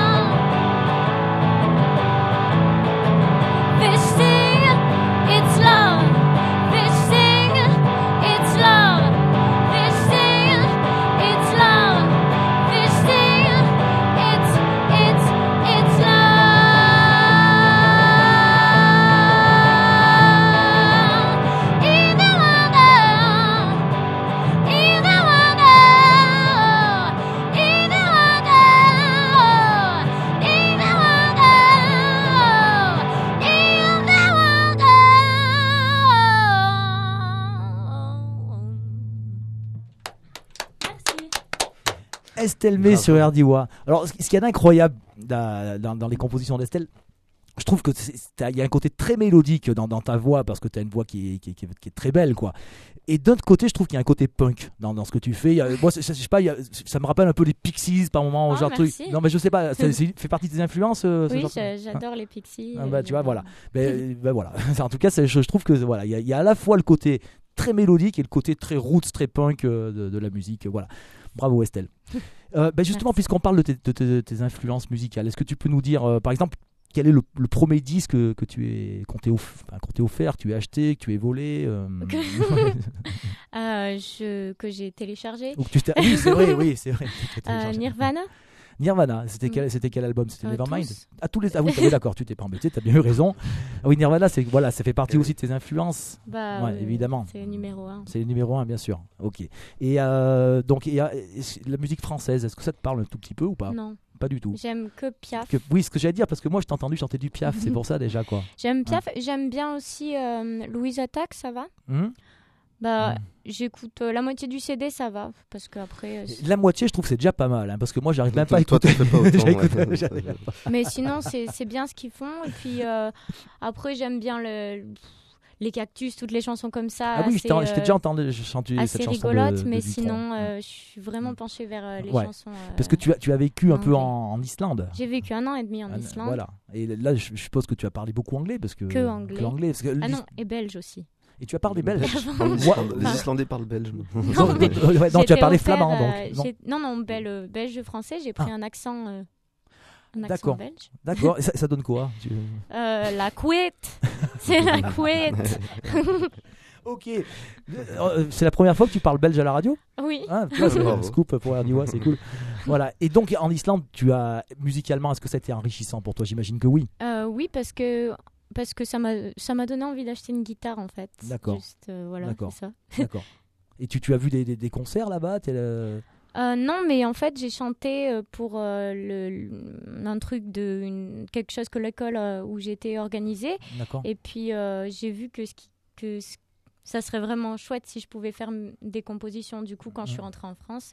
fishing, it's love. Fishing, it's love. Fishing, it's love. Fishing, it's love. In the water, in the water, in the water, in the water, in the water. Estelle May sur RDY. Alors, ce qu'il y a d'incroyable dans les compositions d'Estelle, je trouve que il y a un côté très mélodique dans ta voix, parce que tu as une voix qui est très belle, quoi. Et d'un autre côté, je trouve qu'il y a un côté punk dans ce que tu fais. Moi, je sais pas, ça me rappelle un peu les Pixies par moment, genre truc. Merci. Non, mais je sais pas, ça fait partie de tes influences. ce Oui, genre j'adore les Pixies. bah, tu vois, voilà. Ben voilà. En tout cas, je trouve que voilà, il y a à la fois le côté très mélodique et le côté très roots, très punk de la musique. Voilà. Bravo Estelle. Justement, puisqu'on parle de tes influences musicales, est-ce que tu peux nous dire, par exemple, quel est le premier disque qu'on t'ait offert, que tu as acheté, que tu as volé Que j'ai téléchargé. Oui, c'est vrai. Nirvana. Nirvana, c'était quel album? C'était Nevermind? Tous. Oui, d'accord, tu t'es pas embêté, t'as bien eu raison. Ah oui, Nirvana, ça fait partie aussi de tes influences. Évidemment. C'est le numéro 1. C'est le numéro 1, bien sûr. Ok. Et donc, la musique française, est-ce que ça te parle un tout petit peu ou pas? Non. Pas du tout. J'aime que Piaf. Oui, ce que j'allais dire, parce que moi, je t'ai entendu chanter du Piaf, c'est pour ça déjà, quoi. J'aime Piaf, j'aime bien aussi Louise Attaque, ça va. J'écoute la moitié du CD, ça va, parce qu'après... La moitié, je trouve que c'est déjà pas mal, hein, parce que moi, j'arrive même pas à Toi, écouter. t'en fais pas autant. Mais sinon, c'est bien ce qu'ils font. Et puis, après, j'aime bien les Cactus, toutes les chansons comme ça. Ah oui, je t'ai déjà entendu chanter cette chanson. Assez rigolote, mais Dutronc. sinon, je suis vraiment penchée vers les chansons. Parce que tu as vécu un peu en Islande. J'ai vécu 1 an et demi en Islande. Voilà. Et là, je suppose que tu as parlé beaucoup anglais. Que anglais. Parce que non, et belge aussi. Et tu as parlé belge? Les Islandais parlent belge. Non, tu as parlé flamand. Non, belge français, j'ai pris un accent. D'accord. Belge. D'accord. Et ça donne quoi? La couette. C'est la couette. Ok. C'est la première fois que tu parles belge à la radio? Oui. C'est un scoop pour RDY, c'est cool. Voilà. Et donc en Islande, musicalement, est-ce que ça a été enrichissant pour toi? J'imagine que oui. Oui, parce que ça m'a donné envie d'acheter une guitare en fait. D'accord. Juste, voilà, D'accord. c'est ça. D'accord. Et tu as vu des concerts là-bas? Non, mais en fait, j'ai chanté pour un truc quelque chose que l'école où j'étais organisée. D'accord. Et puis, j'ai vu que ça serait vraiment chouette si je pouvais faire des compositions. Du coup, quand je suis rentrée en France,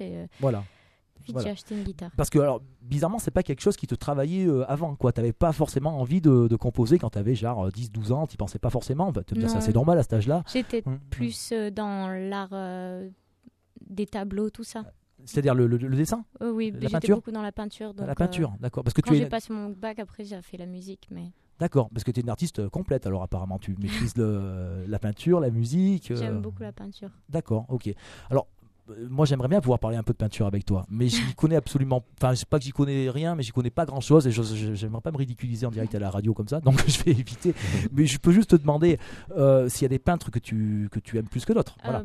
j'ai acheté une guitare. Parce que, alors, bizarrement, c'est pas quelque chose qui te travaillait avant, quoi. T'avais pas forcément envie de composer quand t'avais genre 10-12 ans, t'y pensais pas forcément. C'est assez normal à cet âge-là. J'étais plus dans l'art des tableaux, tout ça. C'est-à-dire le dessin? Oui, j'étais beaucoup dans la peinture. Donc, la peinture, d'accord. Parce que quand j'ai passé mon bac, après, j'ai fait la musique. Mais... D'accord, parce que tu es une artiste complète, alors apparemment. Tu maîtrises la peinture, la musique. J'aime beaucoup la peinture. D'accord, ok. Alors, moi, j'aimerais bien pouvoir parler un peu de peinture avec toi, mais j'y connais absolument... Enfin, c'est pas que j'y connais rien, mais j'y connais pas grand-chose, et j'aimerais pas me ridiculiser en direct à la radio comme ça, donc je vais éviter. Mais je peux juste te demander s'il y a des peintres que tu aimes plus que d'autres. Voilà.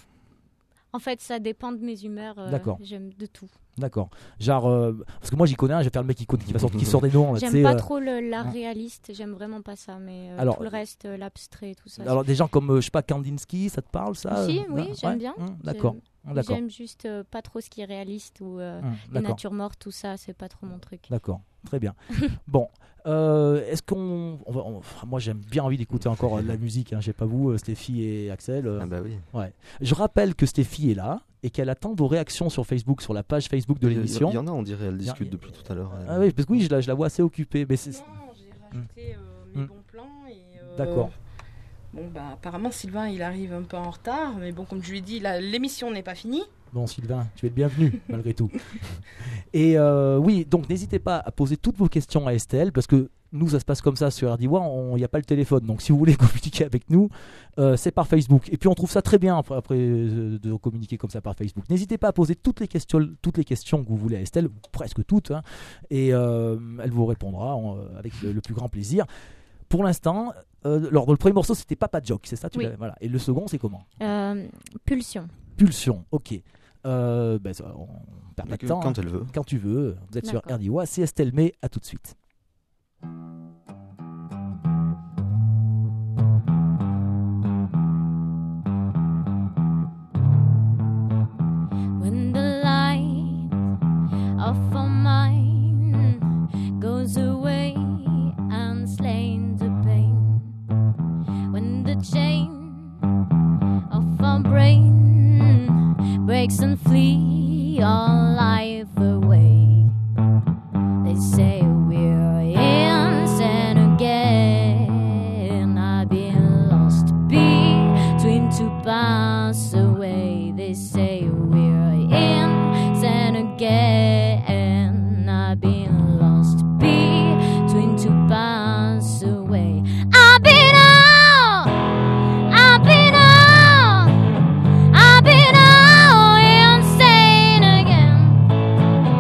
En fait, ça dépend de mes humeurs. D'accord. J'aime de tout. D'accord. Genre, parce que moi j'y connais un, je vais faire le mec qui sort des noms. J'aime pas trop l'art réaliste, j'aime vraiment pas ça, mais alors, tout le reste, l'abstrait, tout ça. Alors des gens comme, je sais pas, Kandinsky, ça te parle ça? Oui, j'aime bien. D'accord. J'aime juste pas trop ce qui est réaliste ou les natures mortes, tout ça, c'est pas trop mon truc. D'accord, très bien. Bon, est-ce qu'on... moi j'ai bien envie d'écouter encore de la musique, hein, je sais pas vous, Stéphie et Axel. Ah bah oui. Ouais. Je rappelle que Stéphie est là et qu'elle attend vos réactions sur Facebook, sur la page Facebook de l'émission. Il y en a, on dirait, elle discute depuis tout à l'heure. Ah oui, parce que oui, je la vois assez occupée. Mais non, j'ai rajouté mes bons plans et... D'accord. Bon, apparemment, Sylvain, il arrive un peu en retard, mais bon, comme je lui ai dit, l'émission n'est pas finie. Bon, Sylvain, tu es le bienvenu, malgré tout. Et oui, donc n'hésitez pas à poser toutes vos questions à Estelle, parce que nous, ça se passe comme ça sur RDY, il n'y a pas le téléphone. Donc si vous voulez communiquer avec nous, c'est par Facebook. Et puis on trouve ça très bien après de communiquer comme ça par Facebook. N'hésitez pas à poser toutes les questions que vous voulez à Estelle, presque toutes, hein, et elle vous répondra avec le plus grand plaisir. Pour l'instant, le premier morceau, c'était Papa Jock, c'est ça? Oui. Voilà. Et le second, c'est comment? Pulsion. Pulsion, ok. On perd pas de temps. Quand elle veut. Quand tu veux. Vous êtes sur D'accord. RDY, c'est Estelle May, à tout de suite. When the light of our mind goes away and slain the pain, when the chain of our brain breaks and flee our life away, they say we're insane again. I've been lost between two paths away. They say we're insane again. I've been lost between two paths away. I've been out, I've been out, I've been out insane again.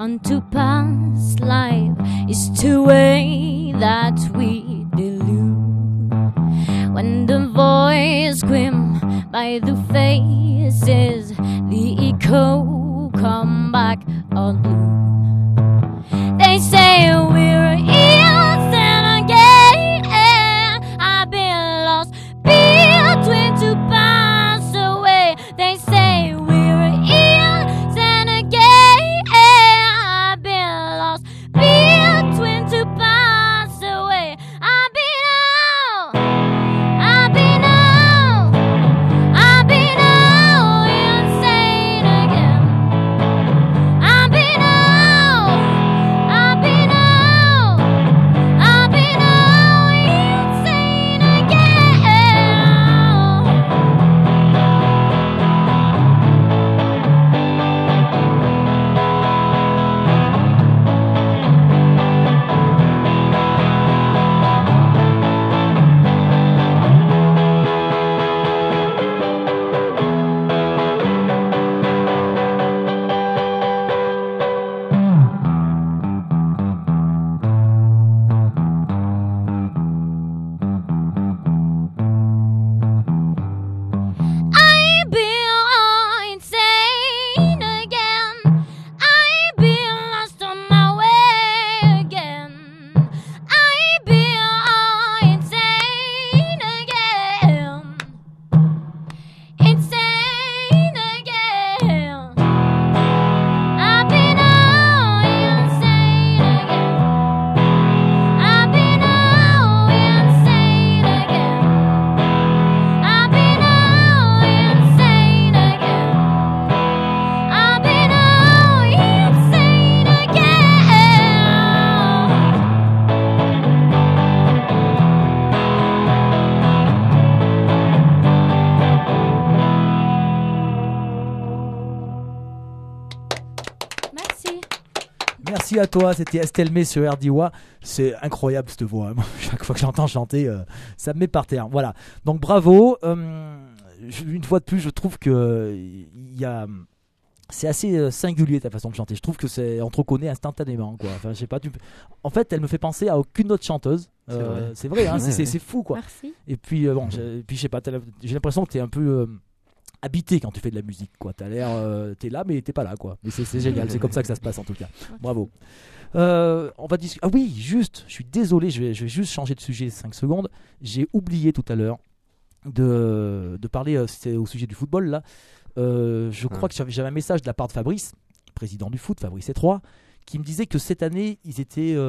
on to past life is the way that we delude. When the voice grim by the faces, the echo come back on blue. They say we're innocent again, and I've been lost between two paths away. They say we're innocent again, and I've been lost between two paths away. I've been out, I've been out, I've been out insane again. I've been out, I've been out, I've been out insane again. I've been insane again. I've been lost on my way again. I've been insane again. Insane again. I've been out insane again. I've been out insane again. I've been out insane again. I've been out insane again. Merci. Merci à toi, c'était Estelle May sur RDIWA. C'est incroyable cette voix. Moi, chaque fois que j'entends chanter, ça me met par terre. Voilà. Donc bravo. Une fois de plus, je trouve que c'est assez singulier ta façon de chanter. Je trouve que on te reconnaît instantanément, quoi. Enfin, je sais pas. En fait, elle me fait penser à aucune autre chanteuse. C'est vrai, hein, c'est fou, quoi. Merci. Et puis bon, je sais pas. J'ai l'impression que t'es un peu habité quand tu fais de la musique, quoi. T'as l'air, t'es là, mais t'es pas là, quoi. Mais c'est génial. C'est comme ça que ça se passe en tout cas. Bravo. On va discuter. Ah oui, juste. Je suis désolé. Je vais juste changer de sujet 5 secondes. J'ai oublié tout à l'heure de parler. C'était au sujet du football là. Je crois que j'avais un message de la part de Fabrice, président du foot, Fabrice E3, qui me disait que cette année, ils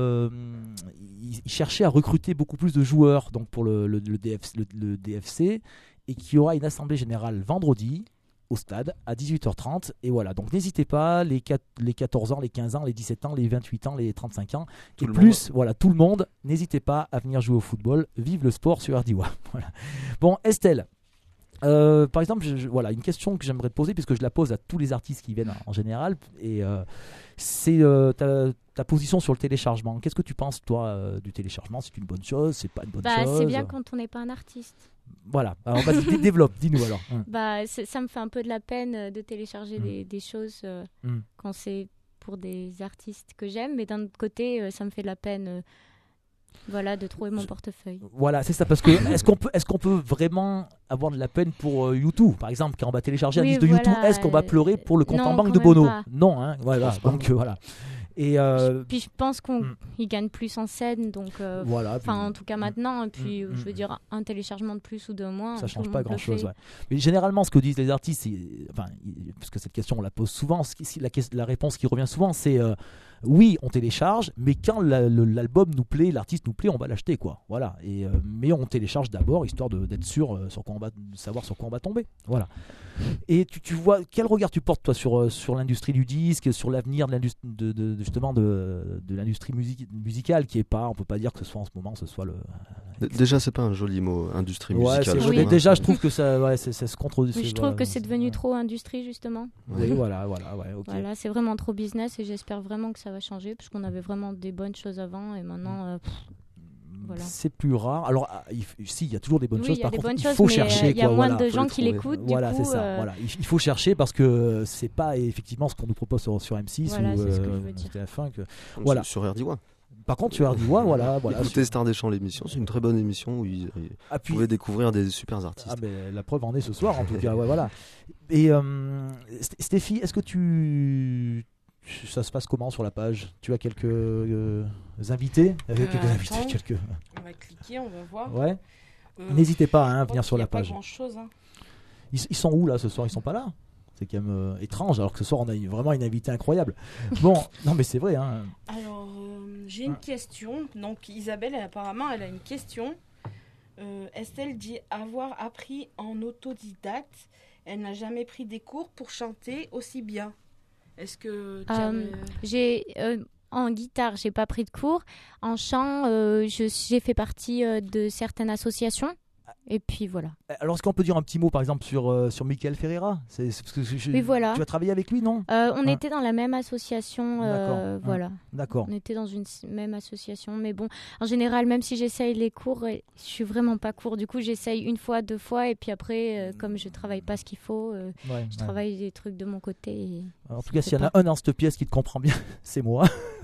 cherchaient à recruter beaucoup plus de joueurs donc pour le DFC, et qu'il y aura une assemblée générale vendredi au stade à 18h30. Et voilà, donc n'hésitez pas, les 14 ans, les 15 ans, les 17 ans, les 28 ans, les 35 ans, et plus, voilà, tout le monde, n'hésitez pas à venir jouer au football. Vive le sport sur RDIWA. Voilà. Bon, Estelle. Par exemple, voilà, une question que j'aimerais te poser, puisque je la pose à tous les artistes qui viennent en général, et c'est ta position sur le téléchargement. Qu'est-ce que tu penses, toi, du téléchargement? C'est une bonne chose? C'est pas une bonne chose? C'est bien quand on n'est pas un artiste. Voilà, alors vas-y, développe, dis-nous alors. Ça me fait un peu de la peine de télécharger des choses quand c'est pour des artistes que j'aime, mais d'un autre côté, ça me fait de la peine. Voilà, de trouver mon portefeuille. Voilà, c'est ça, parce que est-ce qu'on peut vraiment avoir de la peine pour YouTube, par exemple, quand on va télécharger un disque de YouTube, est-ce qu'on va pleurer pour le compte en banque de Bono? Non, hein, voilà, donc voilà. Et puis je pense qu'il gagne plus en scène, donc voilà, puis, en tout cas maintenant, et puis je veux dire un téléchargement de plus ou de moins, ça change pas grand-chose. Ouais. Mais généralement, ce que disent les artistes, parce que cette question on la pose souvent, la réponse qui revient souvent, c'est oui, on télécharge, mais quand l'album nous plaît, l'artiste nous plaît, on va l'acheter, quoi. Voilà. Mais on télécharge d'abord, histoire d'être sûr savoir sur quoi on va tomber. Voilà. Et tu vois, quel regard tu portes, toi, sur l'industrie du disque, sur l'avenir de l'industrie musicale, qui est pas, on peut pas dire que ce soit en ce moment, ce soit le. Déjà, c'est pas un joli mot, industrie musicale. Oui. Déjà, je trouve que ça se contredit. Je trouve que c'est devenu trop industrie, justement. Oui, voilà, okay. Voilà, c'est vraiment trop business, et j'espère vraiment que ça va changer, parce qu'on avait vraiment des bonnes choses avant, et maintenant. voilà. C'est plus rare. Alors, si, il y a toujours des bonnes choses. Il y a Par des contre, bonnes il choses, faut mais chercher. il y a quoi, moins voilà. de gens qui l'écoutent. Voilà, du coup, c'est ça. Voilà. Il faut chercher parce que c'est pas effectivement ce qu'on nous propose sur M6 Voilà, ou c'est ce que je veux dire. TF1. Voilà. Sur RDY. Par contre, sur RDY, voilà. Écoutez Stars des Champs, l'émission, c'est une très bonne émission où vous pouvez découvrir des super artistes. Ah, mais la preuve en est ce soir, en tout cas. Ouais, voilà. Et Stéphie, est-ce que ça se passe comment sur la page? Tu as quelques invités? Quelques invités, On va cliquer, on va voir. Ouais. N'hésitez pas à venir sur la page. Pas grand-chose, hein. Ils sont où là ce soir? Ils sont pas là? C'est quand même étrange, alors que ce soir on a vraiment une invitée incroyable. Bon, non mais c'est vrai. Hein. Alors, j'ai une question. Donc Isabelle, apparemment, elle a une question. Estelle dit avoir appris en autodidacte. Elle n'a jamais pris des cours pour chanter aussi bien. Est-ce que en guitare, j'ai pas pris de cours. En chant, j'ai fait partie de certaines associations. Et puis voilà. Alors, est-ce qu'on peut dire un petit mot, par exemple, sur Michael Ferreira? Parce que oui, voilà. Tu as travaillé avec lui, non? On était dans la même association. D'accord. Voilà. D'accord. On était dans une même association. Mais bon, en général, même si j'essaye les cours, je suis vraiment pas court. Du coup, j'essaye une fois, 2 fois. Et puis après, comme je travaille pas ce qu'il faut, je travaille des trucs de mon côté. Et en tout cas, s'il y en a un dans cette pièce qui te comprend bien, c'est moi.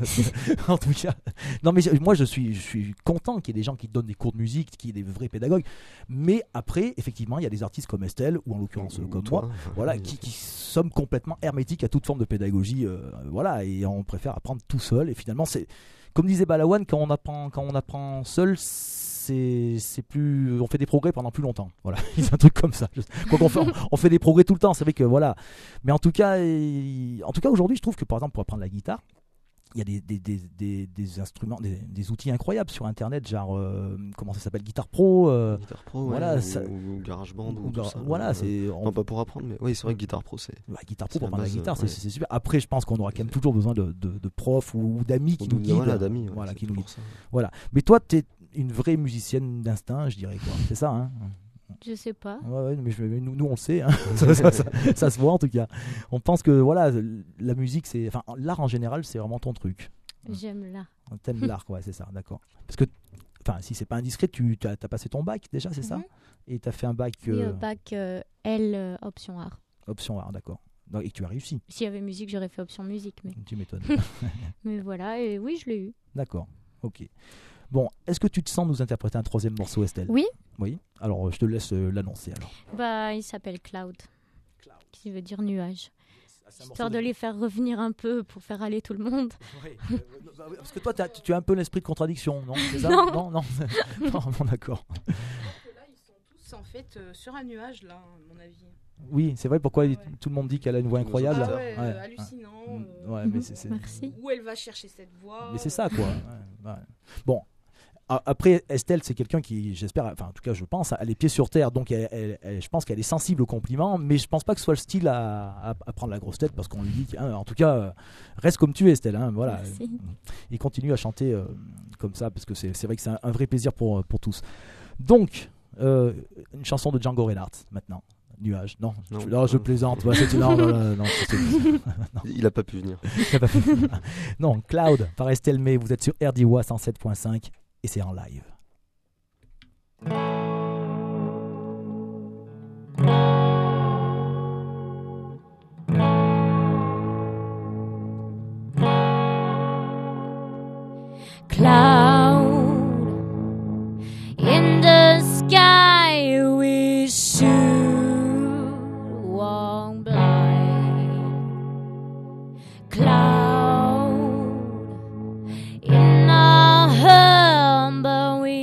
En tout cas. Non, mais moi, je suis content qu'il y ait des gens qui donnent des cours de musique, qui y ait des vrais pédagogues. Mais après, effectivement, il y a des artistes comme Estelle, ou en l'occurrence comme moi, voilà, qui sommes complètement hermétiques à toute forme de pédagogie, voilà, et on préfère apprendre tout seul. Et finalement, c'est comme disait Balawan, quand on apprend seul, c'est plus, on fait des progrès pendant plus longtemps. Voilà, c'est un truc comme ça. On fait des progrès tout le temps. C'est vrai que voilà, mais en tout cas, aujourd'hui, je trouve que par exemple pour apprendre la guitare, il y a des instruments, des outils incroyables sur internet, genre comment ça s'appelle, Guitar Pro, voilà, ou GarageBand ou tout ça. Voilà, non, pas pour apprendre, mais oui, c'est vrai que Guitar Pro, Guitar Pro pour apprendre la guitare, c'est super. Après, je pense qu'on aura quand même toujours besoin de profs ou d'amis qui nous guident. Voilà, d'amis, voilà, qui nous guident. Voilà. Mais toi, t'es une vraie musicienne d'instinct, je dirais, quoi. C'est ça, hein? Je sais pas. Ouais, mais nous on le sait, hein. ça se voit en tout cas. On pense que voilà, la musique, l'art en général, c'est vraiment ton truc. J'aime l'art. T'aimes l'art, ouais, c'est ça, d'accord. Parce que, si c'est pas indiscret, tu as passé ton bac déjà, c'est ça? Et tu as fait un bac. Oui, bac L, option art. Option art, d'accord. Et tu as réussi. S'il y avait musique, j'aurais fait option musique. Mais... Tu m'étonnes. Mais voilà, et oui, je l'ai eu. D'accord, ok. Bon, est-ce que tu te sens nous interpréter un 3e morceau, Estelle? Oui. Oui. Alors, je te laisse l'annoncer alors. Il s'appelle Cloud, qui veut dire nuage. Histoire de les faire revenir un peu pour faire aller tout le monde. Oui. Parce que toi, tu as un peu l'esprit de contradiction, non? C'est ça? Non. Non, d'accord. Là, ils sont tous en fait sur un nuage, là, à mon avis. Oui, c'est vrai. Pourquoi tout le monde dit qu'elle a une voix incroyable? Hallucinant. Mais merci. Où elle va chercher cette voix? Mais c'est ça, quoi. Ouais. Bon. Après, Estelle, c'est quelqu'un qui, j'espère, en tout cas, je pense, a les pieds sur terre, donc je pense qu'elle est sensible aux compliments, mais je pense pas que ce soit le style à prendre la grosse tête, parce qu'on lui dit, en tout cas, reste comme tu es, Estelle, hein, voilà. Merci. Et continue à chanter comme ça, parce que c'est vrai que c'est un vrai plaisir pour tous. Donc, une chanson de Django Reinhardt, maintenant. Nuage, non, je plaisante. Non, il a pas pu venir. Non, Cloud par Estelle May, vous êtes sur RDY 107.5 et c'est en live. Cloud in the sky, we should walk blind. Cloud in our home, but we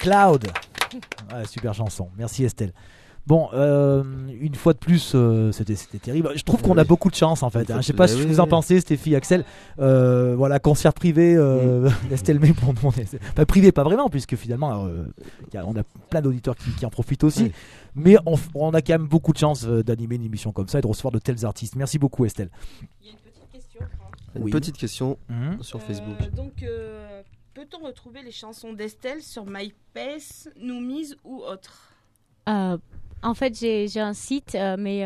Cloud. Ouais, super chanson. Merci Estelle. Bon, une fois de plus, c'était terrible. Je trouve qu'on a beaucoup de chance en fait. Je sais pas ce que vous en pensez, Stéphie, Axel. Voilà, concert privé, Estelle met pour nous. Enfin, privé, pas vraiment, puisque finalement, on a plein d'auditeurs qui en profitent aussi. Oui. Mais on a quand même beaucoup de chance d'animer une émission comme ça et de recevoir de tels artistes. Merci beaucoup, Estelle. Il y a une petite question, Franck. Une petite question sur Facebook. Donc, peut-on retrouver les chansons d'Estelle sur MySpace, Noomies ou autre? En fait, j'ai un site, mais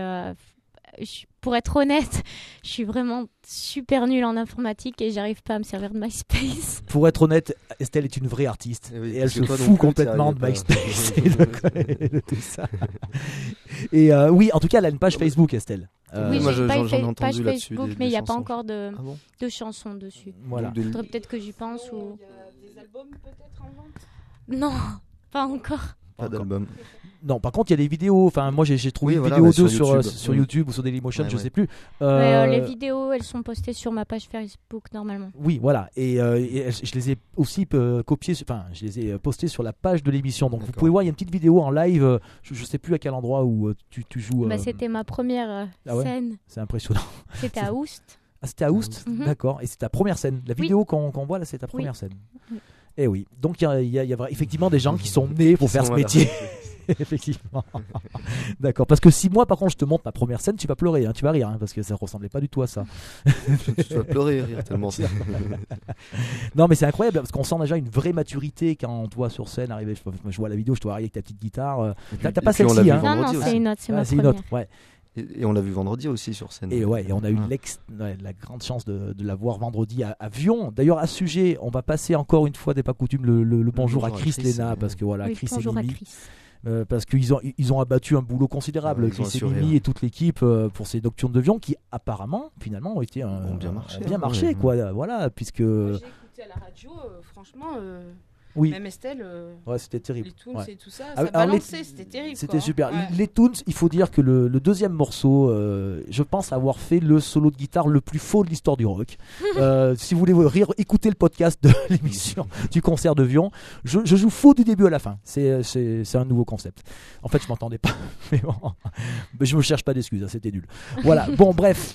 pour être honnête, je suis vraiment super nulle en informatique et j'arrive pas à me servir de MySpace. Pour être honnête, Estelle est une vraie artiste et elle se fout complètement de MySpace et de tout ça. Et oui, en tout cas, elle a une page Facebook, Estelle. Oui, moi, j'ai j'en ai page entendu là-dessus. Facebook, mais il n'y a pas encore de chansons dessus. Voilà. Il faudrait peut-être que j'y pense. Ou... Il y a des albums peut-être en vente? Non, pas encore. Pas d'album. Non, par contre, il y a des vidéos. Enfin, moi, j'ai trouvé une vidéo d'eux sur YouTube ou sur Dailymotion, je sais plus. Les vidéos, elles sont postées sur ma page Facebook normalement. Oui, voilà. Et je les ai aussi copiées. Enfin, je les ai postées sur la page de l'émission. Donc, vous pouvez voir, il y a une petite vidéo en live. Je sais plus à quel endroit où tu joues. C'était ma première scène. C'est impressionnant. C'était à Oust. Ah, c'était à Oust, d'accord. Et c'est ta première scène. La vidéo qu'on voit là, c'est ta première scène. Eh oui, donc il y a effectivement des gens qui sont nés pour faire ce métier. Effectivement. D'accord, parce que si moi par contre je te montre ma première scène, tu vas pleurer, tu vas rire, parce que ça ressemblait pas du tout à ça. Tu vas pleurer, rire tellement c'est. Non mais c'est incroyable, parce qu'on sent déjà une vraie maturité quand on te voit sur scène arriver. Je vois la vidéo, je te vois arriver avec ta petite guitare. T'as pas celle-ci, hein? Non, c'est une autre, c'est ma première. Une autre, ouais. Et on l'a vu vendredi aussi sur scène. Et on a eu la grande chance de la voir vendredi à Vion. D'ailleurs, à ce sujet, on va passer encore une fois, des pas coutumes, le bonjour à Chris Léna, parce que voilà, Chris et Mimi. Parce qu'ils ont abattu un boulot considérable, Chris et Mimi et toute l'équipe pour ces Nocturnes de Vion qui apparemment, finalement, ont été bien marché, quoi. Voilà, puisque. J'ai écouté à la radio, franchement. Oui. Même Estelle, c'était terrible. Les Toons et tout ça, ça balançait, c'était terrible. C'était super. Ouais. Les Toons, il faut dire que le deuxième morceau, je pense avoir fait le solo de guitare le plus faux de l'histoire du rock. Si vous voulez rire, écoutez le podcast de l'émission du concert de Vion. Je joue faux du début à la fin. C'est un nouveau concept. En fait, je m'entendais pas. Mais bon, je me cherche pas d'excuses, c'était nul. Voilà. Bon, bref.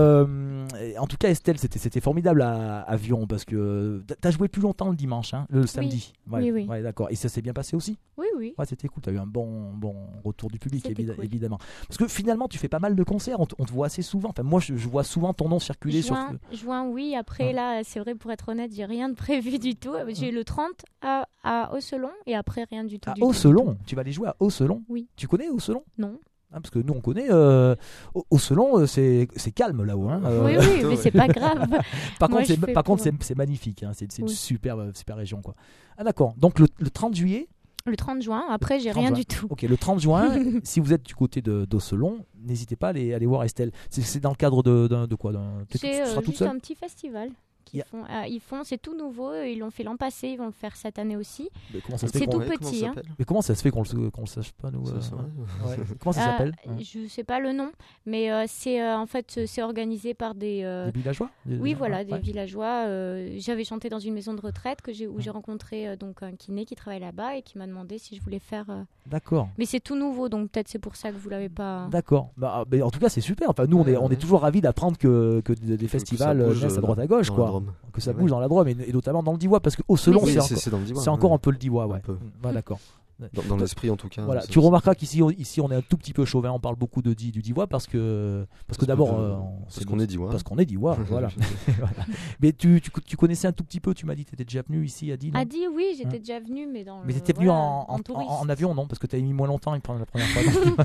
En tout cas, Estelle, c'était formidable à Vion parce que t'as joué plus longtemps le dimanche, le samedi. Oui. Ouais, d'accord. Et ça s'est bien passé aussi? Oui. Ouais, c'était cool. Tu as eu un bon retour du public, cool. évidemment. Parce que finalement, tu fais pas mal de concerts. On te voit assez souvent. Enfin, moi, je vois souvent ton nom circuler Juin, oui. Après, là, c'est vrai, pour être honnête, j'ai rien de prévu du tout. J'ai le 30 à Osselon et après, rien du tout. À Osselon? Tu vas aller jouer à Osselon? Oui. Tu connais Osselon? Non. Parce que nous on connaît Osselon, c'est calme là-haut. Oui, mais c'est pas grave. Par contre, c'est magnifique. C'est une super région, quoi. Ah d'accord. Donc le 30 juillet. Le 30 juin. Après, j'ai rien du tout. Ok, le 30 juin. Si vous êtes du côté d'Osselon, n'hésitez pas à aller voir Estelle. C'est dans le cadre de quoi? C'est juste un petit festival. C'est tout nouveau, ils l'ont fait l'an passé, ils vont le faire cette année aussi. C'est tout petit. Mais comment ça se fait qu'on le sache pas, nous? Comment ça s'appelle? Je sais pas le nom, mais en fait c'est organisé par des villageois. Oui, voilà, des villageois. J'avais chanté dans une maison de retraite où j'ai rencontré donc un kiné qui travaille là-bas et qui m'a demandé si je voulais faire. D'accord. Mais c'est tout nouveau, donc peut-être c'est pour ça que vous l'avez pas. D'accord. Mais en tout cas, c'est super. Enfin, nous, on est toujours ravis d'apprendre que des festivals naissent à droite à gauche, quoi. Que ça bouge dans la Drôme et notamment dans le Diois, parce que Osselon, c'est encore un peu le Diois, ouais. D'accord. Dans l'esprit en tout cas. Voilà. Tu remarqueras qu'ici on est un tout petit peu chauvin, on parle beaucoup du Diois parce que d'abord parce qu'on est Diois. Parce qu'on est Diois, voilà. Mais tu connaissais un tout petit peu, tu m'as dit que tu étais déjà venu ici à Die, non? À Die, oui, j'étais déjà venu, mais dans. Mais t'étais venu en avion, non? Parce que t'avais mis moins longtemps la première fois.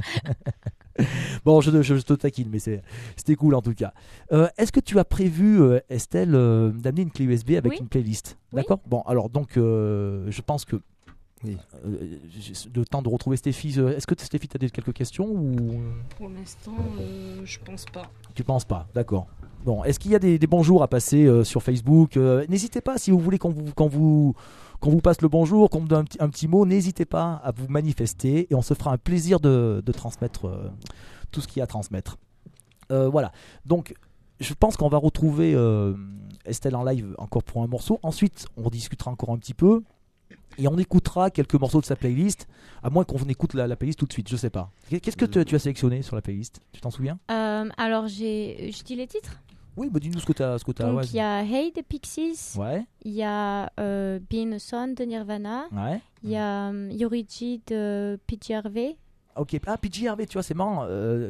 Bon, je te taquine, mais c'était cool en tout cas. Est-ce que tu as prévu, Estelle, d'amener une clé USB avec une playlist? D'accord. Bon, alors donc, je pense que le temps de retrouver Stéphie. Est-ce que Stéphie t'as quelques questions ou... Pour l'instant, je pense pas. Tu penses pas, d'accord. Bon, est-ce qu'il y a des bonjours à passer sur Facebook? N'hésitez pas, si vous voulez qu'on vous passe le bonjour, qu'on vous donne un petit mot, n'hésitez pas à vous manifester et on se fera un plaisir de transmettre tout ce qu'il y a à transmettre. Voilà, donc je pense qu'on va retrouver Estelle en live encore pour un morceau. Ensuite, on discutera encore un petit peu. Et on écoutera quelques morceaux de sa playlist, à moins qu'on écoute la playlist tout de suite, je sais pas. Qu'est-ce que tu as sélectionné sur la playlist? Tu t'en souviens? Alors, je dis les titres. Oui, bah dis-nous ce que tu as. Donc, il y a Hey des Pixies. Ouais. Il y a Being a Son de Nirvana. Ouais. Il y a Yoriji de PJ Harvey. Ok, PJ Harvey, tu vois, c'est marrant.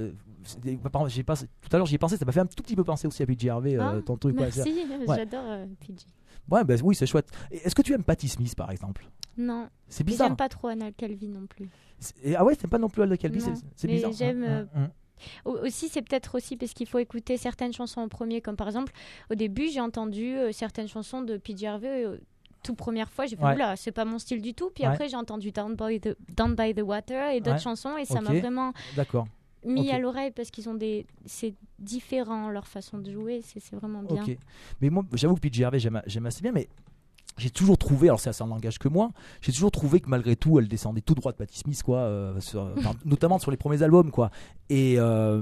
Tout à l'heure, j'y ai pensé, ça m'a fait un tout petit peu penser aussi à PJ Harvey. Ton truc, merci, ouais. J'adore PJ. Ouais, bah, oui, c'est chouette. Est-ce que tu aimes Patti Smith, par exemple? Non. C'est bizarre. J'aime pas trop Anna Calvi non plus. Ah ouais, t'aimes pas non plus Anna Calvi? C'est bizarre. J'aime. Aussi, c'est peut-être aussi parce qu'il faut écouter certaines chansons en premier, comme par exemple, au début, j'ai entendu certaines chansons de PJ Harvey. Toute première fois, j'ai fait oula, c'est pas mon style du tout. Puis après, j'ai entendu Down by the Water et d'autres chansons, et ça m'a vraiment mis à l'oreille parce qu'ils ont c'est différent leur façon de jouer, c'est vraiment bien. Mais moi, j'avoue que PJ Harvey, j'aime assez bien, mais j'ai toujours trouvé, alors ça n'engage que moi, j'ai toujours trouvé que malgré tout, elle descendait tout droit de Patti Smith, quoi, notamment sur les premiers albums, quoi. Et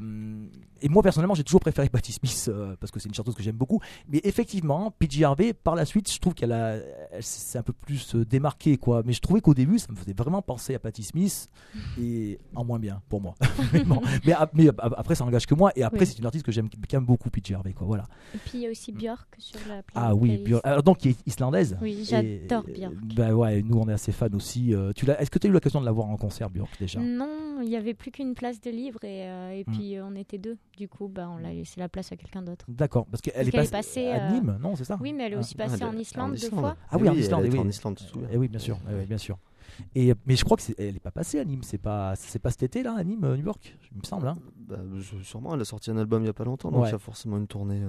moi, personnellement, j'ai toujours préféré Patti Smith parce que c'est une chanteuse que j'aime beaucoup. Mais effectivement, PJ Harvey, par la suite, je trouve elle s'est un peu plus démarquée, quoi. Mais je trouvais qu'au début, ça me faisait vraiment penser à Patti Smith, et en moins bien, pour moi. mais après, ça n'engage que moi. Et après, c'est une artiste que j'aime quand même beaucoup, PJ Harvey, quoi. Voilà. Et puis, il y a aussi Björk sur la playlist. Ah oui, Björk. Alors, donc, qui est islandaise. Oui, j'adore Björk. Bah ouais, nous, on est assez fans aussi. Est-ce que tu as eu l'occasion de la voir en concert, Björk, déjà? Non, il n'y avait plus qu'une place de libre, et puis on était deux. Du coup, on l'a laissé la place à quelqu'un d'autre. D'accord, parce qu'elle est passée à Nîmes, non, c'est ça? Oui, mais elle est aussi passée en Islande 2 fois. Ah oui, en Islande, elle est en Islande, tu te souviens. Oui, bien sûr, bien sûr. Mais je crois qu'elle n'est pas passée à Nîmes, c'est pas cet été là à Nîmes, New York, il me semble. Hein. Sûrement, elle a sorti un album il n'y a pas longtemps, donc il y a forcément une tournée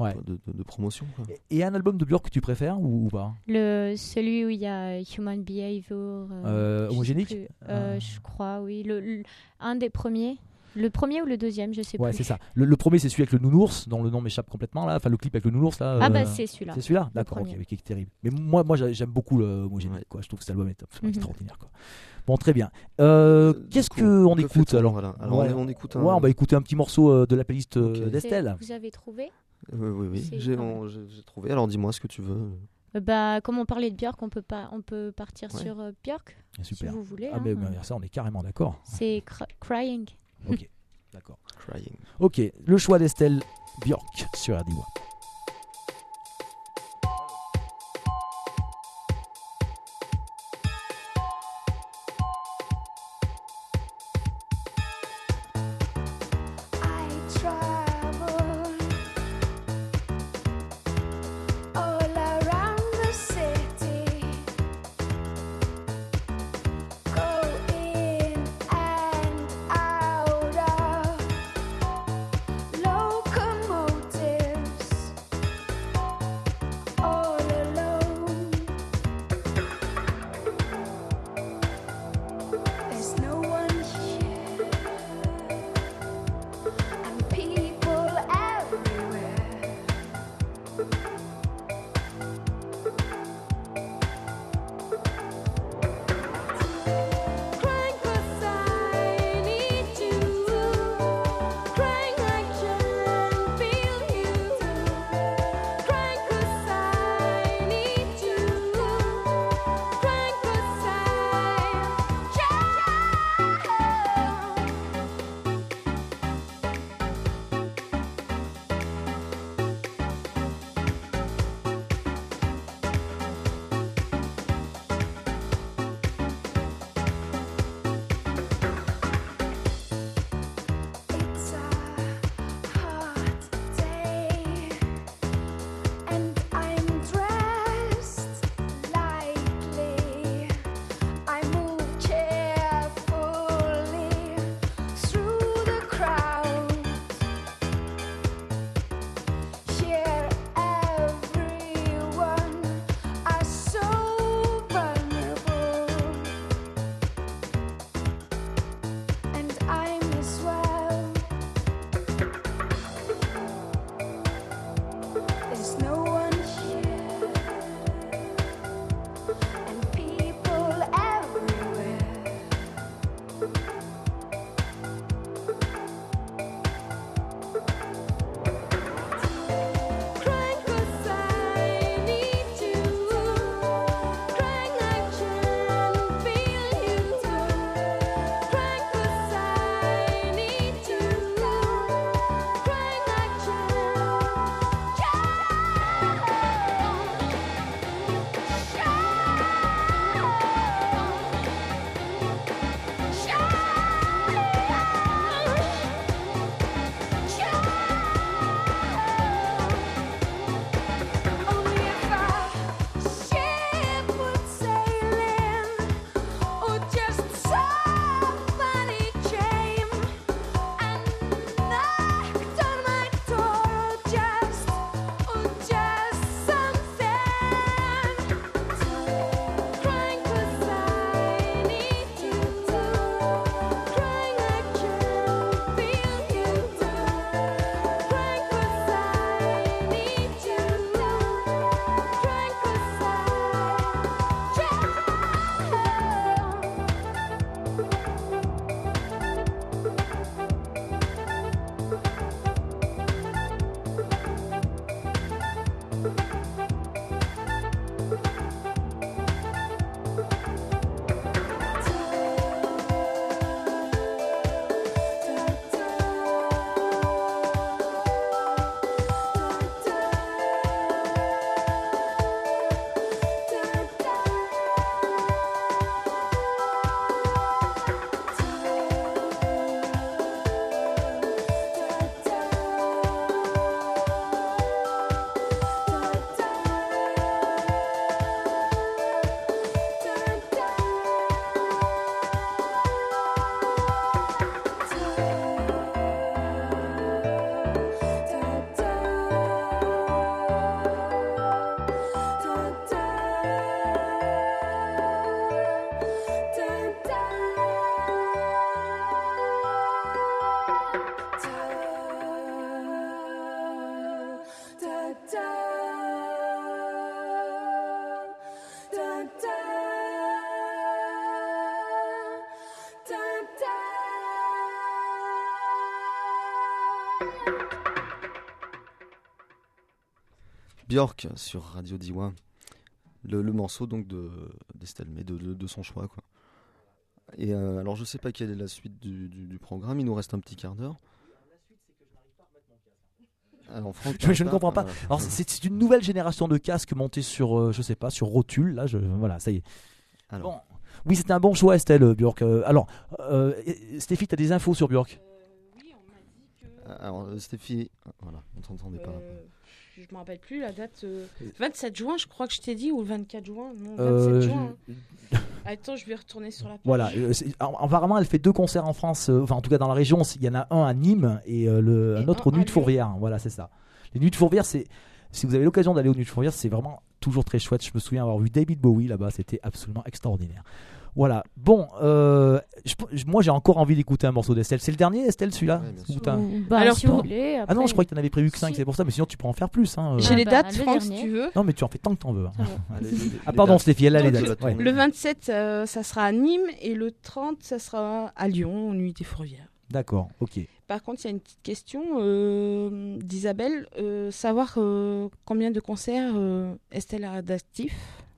de promotion. Quoi. Et un album de Björk que tu préfères ou pas? Celui où il y a Human Behavior. Homogénique je crois, oui. Un des premiers. Le premier ou le deuxième, je sais plus. Ouais, c'est ça. Le premier, c'est celui avec le nounours, dont le nom m'échappe complètement là. Enfin, le clip avec le nounours là. Ah bah c'est celui-là. C'est celui-là, d'accord, ok, qui est terrible. Mais moi, j'aime beaucoup le homogénique, quoi. Je trouve que cet album est extraordinaire, quoi. Bon, très bien. Qu'est-ce qu'on écoute alors? On écoute un... on va écouter un petit morceau de la playlist d'Estelle. Vous avez trouvé? Oui. J'ai trouvé. Alors, dis-moi ce que tu veux. Comme on parlait de Björk, on peut partir sur Björk, si vous voulez. Ah, mais ça, on est carrément d'accord. C'est Crying. Ok, d'accord. Crying. Ok, le choix d'Estelle, Björk sur RDY. Locomotives Björk sur Radio Diwa. Le morceau donc d'Estelle, mais de son choix, quoi. Et alors je sais pas quelle est la suite du programme, il nous reste un petit quart d'heure. Alors, Franck, je ne comprends pas. Alors c'est une nouvelle génération de casques montés sur je sais pas, sur rotule là, voilà, ça y est. Alors. Bon. Oui, c'était un bon choix, Estelle, Björk. Alors Stéphie, tu as des infos sur Björk? Oui, on m'a dit que Alors Stéphie, voilà, on t'entendait pas. je me rappelle plus la date. 27 juin, je crois que je t'ai dit, ou le 24 juin. Non, 27 juin. Attends, je vais retourner sur la page. Voilà. Apparemment, elle fait 2 concerts en France. Enfin, en tout cas, dans la région, il y en a un à Nîmes et un autre aux Nuits de Fourvière. Voilà, c'est ça. Les Nuits de Fourvière, si vous avez l'occasion d'aller aux Nuits de Fourvière, c'est vraiment toujours très chouette. Je me souviens avoir vu David Bowie là-bas. C'était absolument extraordinaire. Voilà. Bon, moi j'ai encore envie d'écouter un morceau d'Estelle. C'est le dernier, Estelle, celui-là? Alors, si vous voulez. Après... Ah non, je crois que tu en avais prévu que 5, c'est pour ça. Mais sinon, tu peux en faire plus. Hein. J'ai les dates, Franck, si tu veux. Non, mais tu en fais tant que t'en veux. Ah, pardon, Stéphie, elle a les dates. Ouais. Le 27, ça sera à Nîmes. Et le 30, ça sera à Lyon, aux Nuits des Fourvières. D'accord, ok. Par contre, il y a une petite question d'Isabelle. Savoir combien de concerts Estelle a d'actifs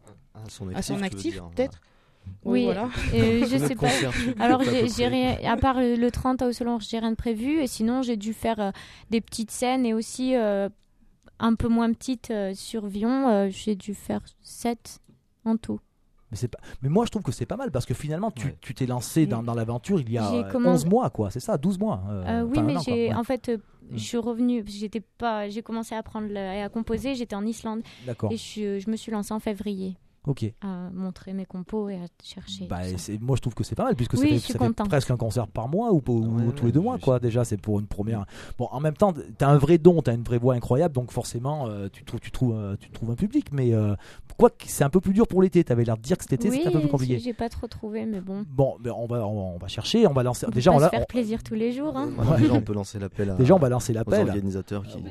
à son actif, peut-être. Oui, voilà. Je sais pas. Alors, j'ai rien, à part le 30 à Haute-Solange, j'ai rien de prévu. Et sinon, j'ai dû faire des petites scènes et aussi un peu moins petites sur Vion. J'ai dû faire 7 en tout. Mais moi, je trouve que c'est pas mal parce que finalement, tu t'es lancé dans l'aventure il y a 11 mois, quoi. C'est ça, 12 mois. Oui, mais en fait, je suis revenue. J'ai commencé à apprendre et à composer. J'étais en Islande. D'accord. Et je me suis lancée en février. Ok. À montrer mes compos et à chercher. Moi, je trouve que c'est pas mal puisque ça fait presque un concert par mois ou tous les 2 mois, quoi. Déjà, c'est pour une première. Bon, en même temps, t'as un vrai don, t'as une vraie voix incroyable, donc forcément, tu trouves un public. Mais quoi, c'est un peu plus dur pour l'été. T'avais l'air de dire que cet été, c'était un peu plus compliqué. Oui, j'ai pas trop trouvé, mais bon. Bon, mais on va chercher, on va lancer. Déjà, on va se faire plaisir tous les jours. Hein. Déjà, on peut lancer l'appel. Déjà, on va lancer l'appel aux organisateurs qui.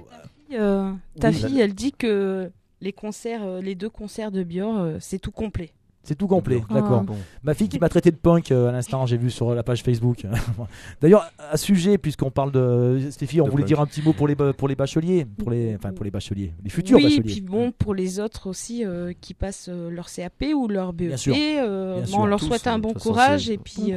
Ta fille, elle dit que les 2 concerts de Björk, c'est tout complet. C'est tout complet, d'accord. Bon. Ma fille qui m'a traité de punk à l'instant, j'ai vu sur la page Facebook. D'ailleurs, à sujet, puisqu'on parle de Stéphie, on voulait dire un petit mot pour les bacheliers, pour les bacheliers, les futurs bacheliers. Oui, et puis bon, pour les autres aussi qui passent leur CAP ou leur BEP, on leur souhaite un bon courage et puis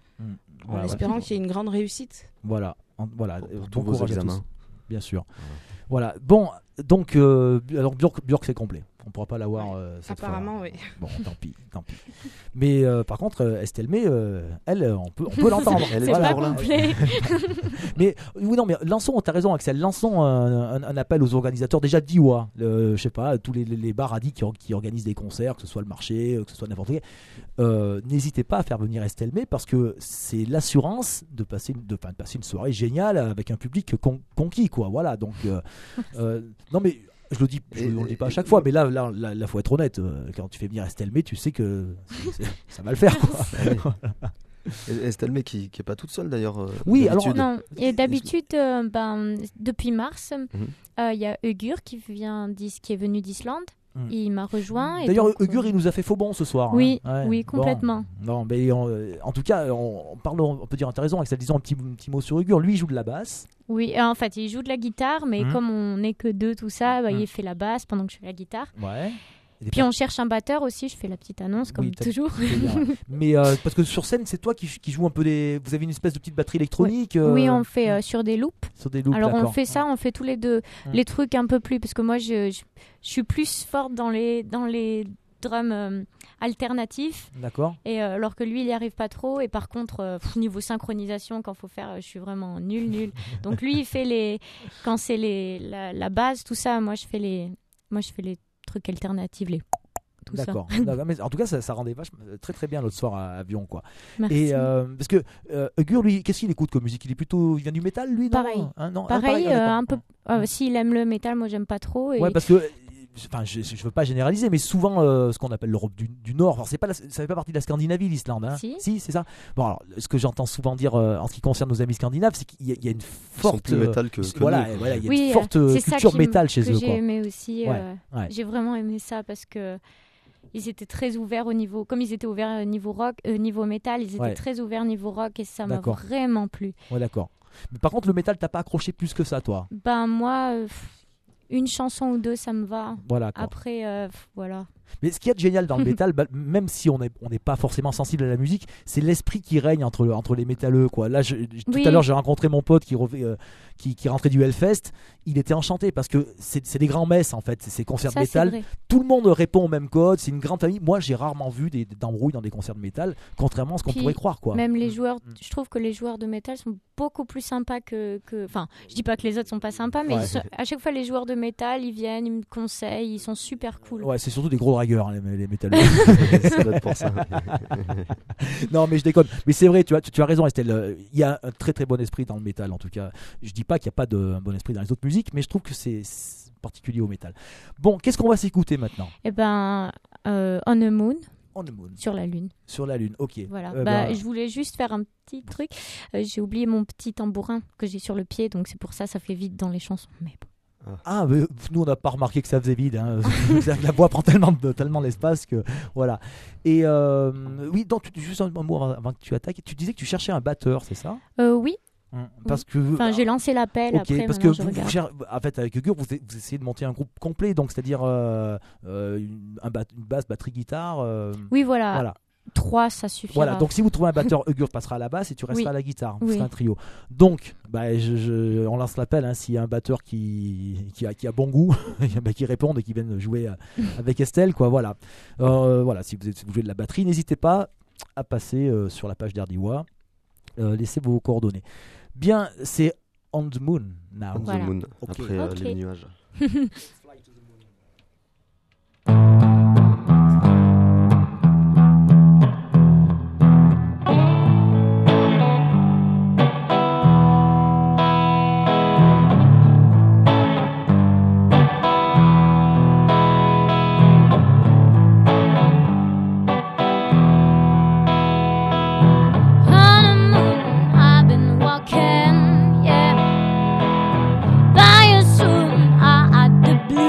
en espérant qu'il y ait une grande réussite. Voilà, pour vos examens. Bien sûr. Voilà. Bon, donc alors Björk c'est complet. On pourra pas l'avoir cette fois. Apparemment, oui. Bon, tant pis. Mais par contre, Estelle May, elle, on peut l'entendre. C'est pas complet. Mais oui, non, mais lançons. T'as raison, Axel. Lançons un appel aux organisateurs. Déjà d'Iwa, je sais pas, tous les bars radis qui organisent des concerts, que ce soit le marché, que ce soit n'importe quoi. N'hésitez pas à faire venir Estelle May parce que c'est l'assurance de passer une soirée géniale avec un public conquis, quoi. Voilà. Donc, non mais. On le dit pas à chaque fois, mais là, faut être honnête. Quand tu fais venir Estelle May, tu sais que ça va le faire, quoi. Estelle May qui est pas toute seule d'ailleurs. Oui, alors non. Et d'habitude, depuis mars, il y a Ugur qui est venu d'Islande. Il m'a rejoint. D'ailleurs, Ugur, il nous a fait faux bon ce soir. Oui, hein. Oui, complètement. Bon. Non, mais en tout cas, on peut dire, t'as raison, avec ça, disons un petit mot sur Ugur. Lui, il joue de la basse. Oui, en fait, il joue de la guitare, mais comme on n'est que 2, tout ça, il fait la basse pendant que je fais la guitare. Ouais. Puis on cherche un batteur aussi, je fais la petite annonce comme toujours. Mais parce que sur scène, c'est toi qui joue un peu Vous avez une espèce de petite batterie électronique. Oui, on fait sur des loops. Alors d'accord. on fait tous les deux les trucs un peu plus parce que moi je suis plus forte dans les drums alternatifs. D'accord. Et alors que lui il n'y arrive pas trop et par contre niveau synchronisation quand faut faire je suis vraiment nul. Donc lui il fait quand c'est la base tout ça, moi je fais les trucs alternatifs D'accord. Mais en tout cas, ça rendait très très bien l'autre soir à Vion, quoi. Merci. Et parce que Ugur, lui, qu'est-ce qu'il écoute comme musique? Il vient du métal, lui, non? Pareil. Pareil, un peu. S'il aime le métal, moi j'aime pas trop. Et... Ouais, parce que. Enfin, je veux pas généraliser, mais souvent ce qu'on appelle l'Europe du Nord, alors ça fait pas partie de la Scandinavie, l'Islande, hein. Si, c'est ça. Bon, alors ce que j'entends souvent dire en ce qui concerne nos amis scandinaves, c'est qu'il y a une forte plus métal que voilà, il y a une forte culture métal chez eux. J'ai aimé aussi. J'ai vraiment aimé ça parce que ils étaient très ouverts au niveau, comme ils étaient ouverts au niveau rock, niveau métal, ils étaient très ouverts niveau rock et ça m'a vraiment plu. Ouais, d'accord. Mais par contre, le métal, t'as pas accroché plus que ça, toi? Ben moi. une chanson ou deux, ça me va. Voilà, quoi. Après, voilà. Mais ce qui est génial dans le métal, même si on n'est pas forcément sensible à la musique, c'est l'esprit qui règne entre les métalleux, quoi. Là, tout à l'heure, j'ai rencontré mon pote qui rentrait du Hellfest. Il était enchanté parce que c'est des grands messes, en fait. C'est ces concerts de métal. Tout le monde répond au même code. C'est une grande famille. Moi, j'ai rarement vu d'embrouilles dans des concerts de métal, contrairement à ce qu'on pourrait croire, quoi. Même les joueurs, je trouve que les joueurs de métal sont beaucoup plus sympas que... Enfin, je dis pas que les autres sont pas sympas, mais à chaque fois, les joueurs de métal, ils viennent, ils me conseillent, ils sont super cool. Ouais, c'est surtout des gros dragueurs, hein, les métalleux. Ça doit être pour ça. Non, mais je déconne. Mais c'est vrai, tu as raison, Estelle. Il y a un très très bon esprit dans le métal, en tout cas. Je dis pas qu'il n'y a pas de bon esprit dans les autres musiques, mais je trouve que c'est particulier au métal. Bon, qu'est-ce qu'on va s'écouter maintenant ? Eh ben, On the Moon. On the Moon. Sur la Lune. Sur la Lune, ok. Voilà. Je voulais juste faire un petit truc. J'ai oublié mon petit tambourin que j'ai sur le pied, donc c'est pour ça ça fait vide dans les chansons. Mais bon. Ah, mais nous on n'a pas remarqué que ça faisait vide. Hein. La voix prend tellement d'espace que voilà. Et oui, donc juste un mot avant que tu attaques. Tu disais que tu cherchais un batteur, c'est ça ? Oui. Parce que j'ai lancé l'appel après. Parce que en fait avec Ugur vous essayez de monter un groupe complet, donc c'est-à-dire une basse, batterie, guitare. Oui, voilà. 3, ça suffira. Voilà, donc si vous trouvez un batteur, Ugur passera à la basse et tu resteras à la guitare. Vous ferez un trio. Donc, on lance l'appel, hein, s'il y a un batteur qui a bon goût, qui réponde et qui vienne jouer avec Estelle, quoi. Voilà. Voilà, si vous jouez de la batterie, n'hésitez pas à passer sur la page d'Erdiwa. Laissez vos coordonnées. Bien, c'est On the Moon now. On the Moon, après les nuages. By a soon, the blue.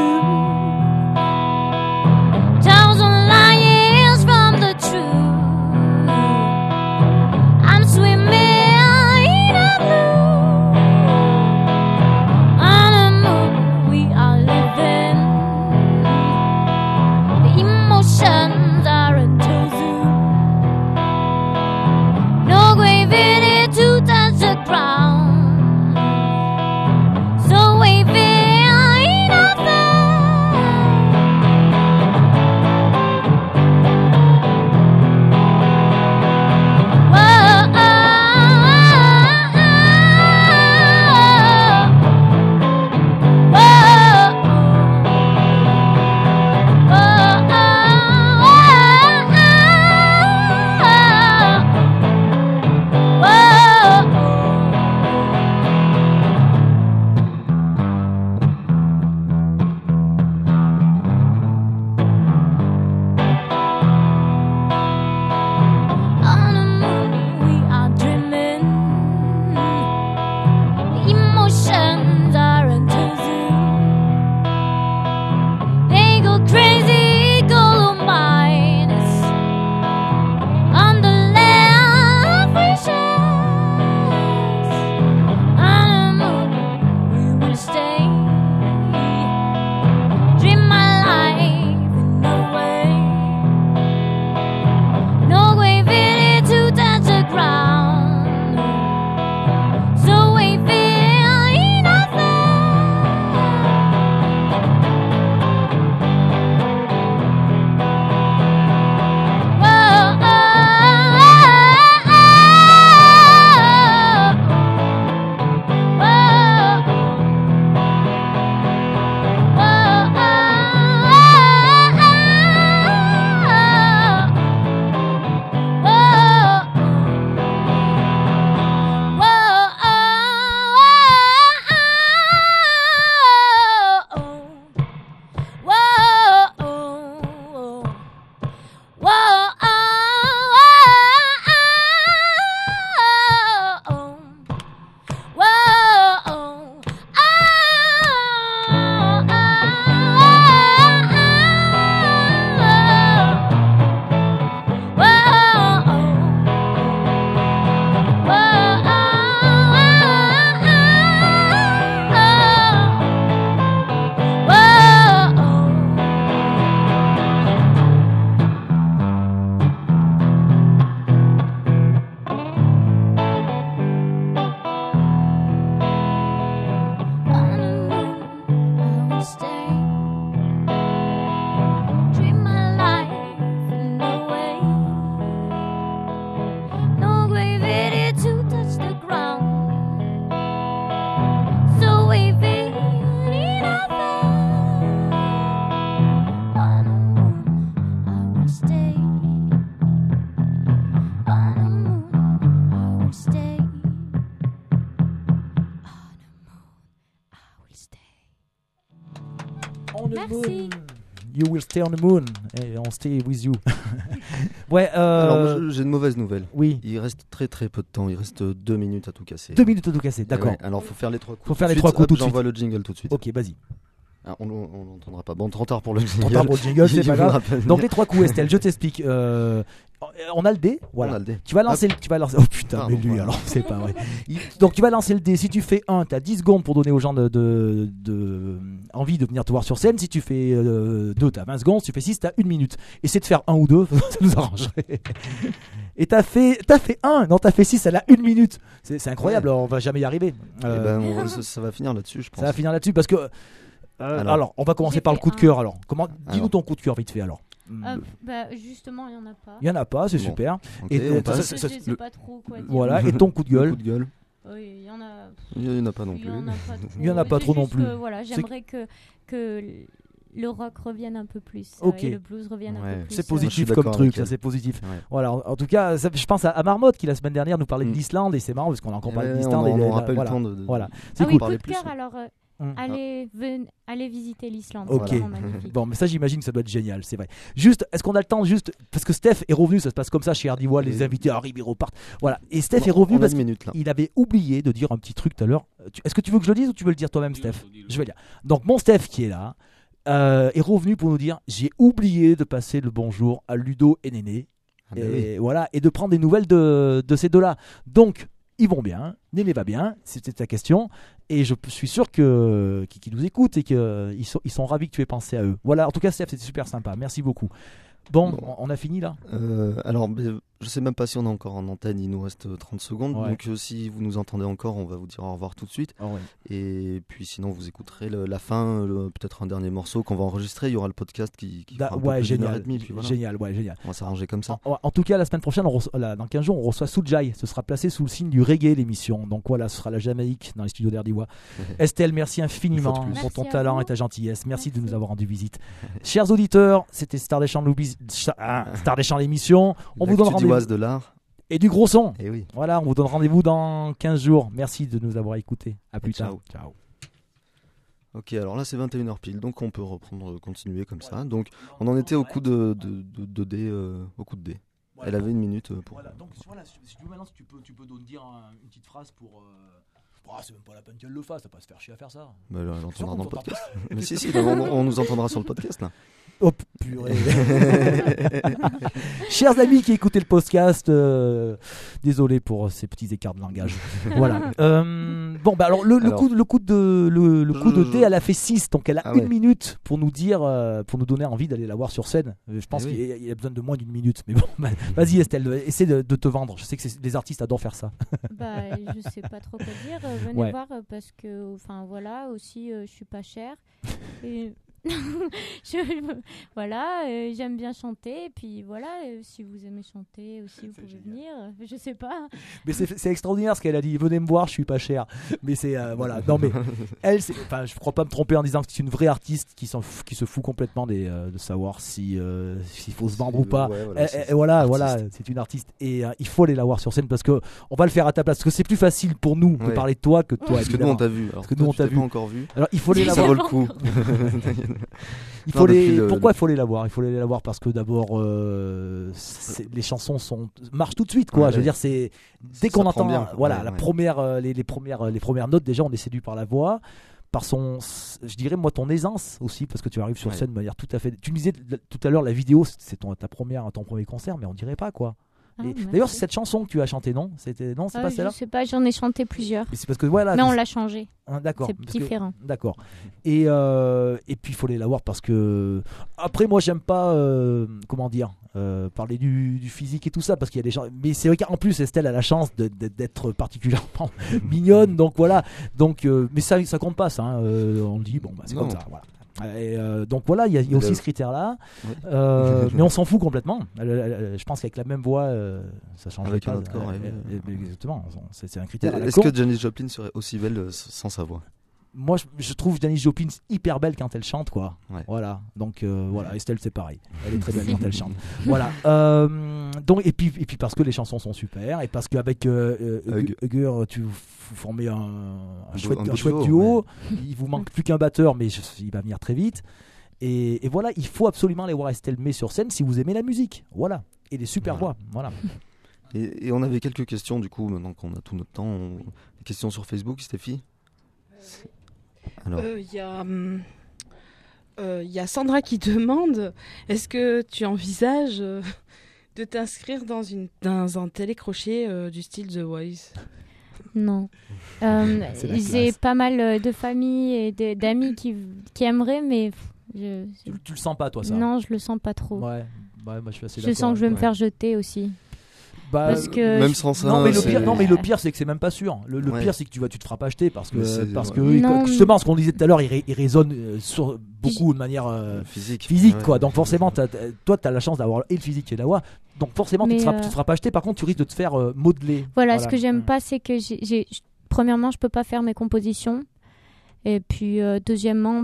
On the Merci. moon. You will stay on the moon. Et on stay with you. Ouais. Alors, moi, j'ai une mauvaise nouvelle. Oui. Il reste très très peu de temps. Il reste 2 minutes à tout casser. 2 minutes à tout casser, d'accord. Ouais, alors, faut faire les 3 coups. Faut faire les tout de 3 suite. coups tout de J'envoie suite. le jingle tout de suite. Ok, vas-y. Ah, on l'entendra pas. Bon, trop tard pour le jingle. Trop tard pour le jingle, c'est Je pas vous grave. rappelle. Donc les 3 coups, Estelle, je t'explique. On a le dé, voilà. On a le dé. Tu vas lancer, Oh putain, Pardon, mais lui, voilà. alors c'est pas vrai. Donc tu vas lancer le dé. Si tu fais 1, t'as 10 secondes pour donner aux gens de envie de venir te voir sur scène. Si tu fais 2, t'as 20 secondes. Si tu fais 6, t'as 1 minute. Essaie de faire 1 ou 2, ça nous arrangerait. Et t'as fait 1, non, t'as fait 6, elle a 1 minute. C'est incroyable, on va jamais y arriver. Ça va finir là-dessus, je pense. Ça va finir là-dessus parce que. Alors, on va commencer par le coup de cœur. Alors, dis-nous ton coup de cœur vite fait alors. Justement, il n'y en a pas. Il n'y en a pas, c'est Bon. super. Ok, Et on passe. Je sais pas trop quoi dire. Voilà, et ton coup de gueule. Coup de gueule. Oui, il y en a. Il y en a pas non Il y plus. en a pas trop. Il y en a pas C'est trop non juste plus. que, voilà, j'aimerais que le rock revienne un peu plus Ok. et le blues revienne un peu plus. C'est Moi, je suis positif d'accord comme truc, avec ça elle. c'est positif. Ouais. Voilà, en tout cas, je pense à Marmotte qui la semaine dernière nous parlait de l'Islande et c'est marrant parce qu'on a encore parlé de l'Islande. On aura pas eu voilà. le temps de Voilà. C'est Ah cool. oui, coup parler de plus, cœur ouais. alors. Hum. Allez visiter l'Islande. Ok. C'est vraiment magnifique. Bon, mais ça j'imagine que ça doit être génial, c'est vrai. Juste, est-ce qu'on a le temps juste parce que Steph est revenu, ça se passe comme ça chez Hardy Wall, les invités arrivent, ils repartent. Voilà. Et Steph est revenu on a parce une minute, là. qu'il avait oublié de dire un petit truc tout à l'heure. Est-ce que tu veux que je le dise ou tu veux le dire toi-même, Steph? Je vais le dire. Donc mon Steph qui est là est revenu pour nous dire j'ai oublié de passer le bonjour à Ludo et Néné. Ah bah Et voilà, et de prendre des nouvelles de ces deux-là. Donc, ils vont bien, Néné va bien, c'était ta question, et je suis sûr qu'ils nous écoutent et qu'ils sont ravis que tu aies pensé à eux. Voilà, en tout cas, Steph, c'était super sympa, merci beaucoup. Bon, on a fini là. Alors, je sais même pas si on est encore en antenne, il nous reste 30 secondes. Ouais. Donc, si vous nous entendez encore, on va vous dire au revoir tout de suite. Oh, ouais. Et puis, sinon, vous écouterez la fin, peut-être un dernier morceau qu'on va enregistrer. Il y aura le podcast qui fera un peu Ouais, plus d'une heure et génial, demie, puis voilà. génial, ouais, génial. On va s'arranger comme ça. En tout cas, la semaine prochaine, dans 15 jours, on reçoit Souljaï. Ce sera placé sous le signe du reggae, l'émission. Donc voilà, ce sera la Jamaïque dans les studios d'Erdiwa. Estelle, merci infiniment Une fois de plus. pour ton Merci à talent vous. et ta gentillesse. Merci de nous avoir rendu visite. Chers auditeurs, c'était Star des Champs Star des Champs l'émission. On vous donne L'actu rendez-vous. d'Oise de l'art. Et du gros son. Et oui. Voilà, on vous donne rendez-vous dans 15 jours. Merci de nous avoir écoutés. À plus tard. Ciao. Ok, alors là c'est 21h pile, donc on peut continuer comme ça. Donc on en était au coup de dé, au coup de dé. Elle avait 1 minute pour. Voilà, donc voilà, si maintenant tu peux nous dire une petite phrase pour. C'est même pas la peine qu'elle le fasse, ça va pas se faire chier à faire ça. Bah là, elle entendra dans le t'entend podcast. Mais si, on nous entendra sur le podcast là. Oh purée. Chers amis qui écoutez le podcast, désolé pour ces petits écarts de langage. Voilà. Bon, bah alors le coup de dé, elle a fait 6, donc elle a 1 minute pour nous dire, pour nous donner envie d'aller la voir sur scène. Je pense qu'il y a besoin de moins d'1 minute. Mais bon, bah, vas-y Estelle, essaie de te vendre. Je sais que les artistes adorent faire ça. Bah, je sais pas trop quoi dire. Venez voir parce que, enfin voilà, aussi je suis pas chère. Et voilà, j'aime bien chanter. Et puis voilà, si vous aimez chanter aussi, vous pouvez venir. Je sais pas. Mais c'est extraordinaire ce qu'elle a dit. Venez me voir, je suis pas cher. Mais c'est voilà. Non mais elle, je crois pas me tromper en disant que c'est une vraie artiste qui se fout complètement de savoir s'il faut se vendre ou pas. Ouais, voilà, c'est une artiste et il faut aller la voir sur scène parce que on va le faire à ta place parce que c'est plus facile pour nous de parler de toi que de toi. Parce que nous on t'a vu. Parce que nous on t'a vu. Pas encore vu. Alors il faut aller la Ça voir. vaut le coup. Pourquoi il faut aller la voir? Il faut aller la voir parce que d'abord les chansons marchent tout de suite quoi. Ouais, je veux dire c'est dès qu'on entend bien, voilà ouais, la ouais. première les premières notes déjà on est séduit par la voix, par je dirais moi ton aisance aussi parce que tu arrives sur scène de manière tout à fait. Tu me disais tout à l'heure la vidéo c'est ton premier concert mais on dirait pas quoi. D'ailleurs c'est cette chanson que tu as chantée non? C'est pas celle-là? Je sais pas, j'en ai chanté plusieurs. Mais c'est parce que voilà. Mais on l'a changé. D'accord. C'est différent. D'accord. Et puis il faut aller la voir parce que après moi j'aime pas comment dire parler du physique et tout ça parce qu'il y a des gens. Mais c'est vrai qu'en plus Estelle a la chance d'être particulièrement mignonne donc voilà mais ça compte pas ça. Hein. On dit bon bah c'est comme ça voilà. Et donc voilà, il y a aussi ce critère-là, mais on s'en fout complètement. Je pense qu'avec la même voix, ça change avec pas. Un autre corps, exactement, c'est un critère. Est-ce que Janis Joplin serait aussi belle sans sa voix? moi je trouve Janis Joplin hyper belle quand elle chante, quoi. Ouais. Voilà, donc voilà, Estelle c'est pareil, elle est très belle quand elle chante. Voilà, donc et puis parce que les chansons sont super et parce qu'avec Hugger tu vous formez un chouette duo. Ouais. Il vous manque plus qu'un batteur, mais il va venir très vite. Et voilà, il faut absolument aller voir Estelle May sur scène si vous aimez la musique. Voilà, et des super voix. Voilà. Et on avait quelques questions du coup, maintenant qu'on a tout notre temps. Des questions sur Facebook, Stéphie. Alors, il y a Sandra qui demande, est-ce que tu envisages de t'inscrire dans un télécrochet du style The Voice? Non. J'ai pas mal de familles et d'amis qui aimeraient, mais tu le sens pas, toi, ça? Non, je le sens pas trop. Ouais, moi je suis assez je d'accord. sens que je vais me faire jeter aussi. Parce que même sans ça, non mais le pire c'est que c'est même pas sûr. Le pire c'est que tu te feras pas acheter parce que justement ce qu'on disait tout à l'heure, il résonne sur beaucoup de manière physique quoi. Ouais. Donc forcément toi t'as la chance d'avoir et le physique et la voix. Donc forcément tu te feras pas acheter. Par contre tu risques de te faire modeler. Voilà, ce que j'aime pas c'est que premièrement je peux pas faire mes compositions et puis deuxièmement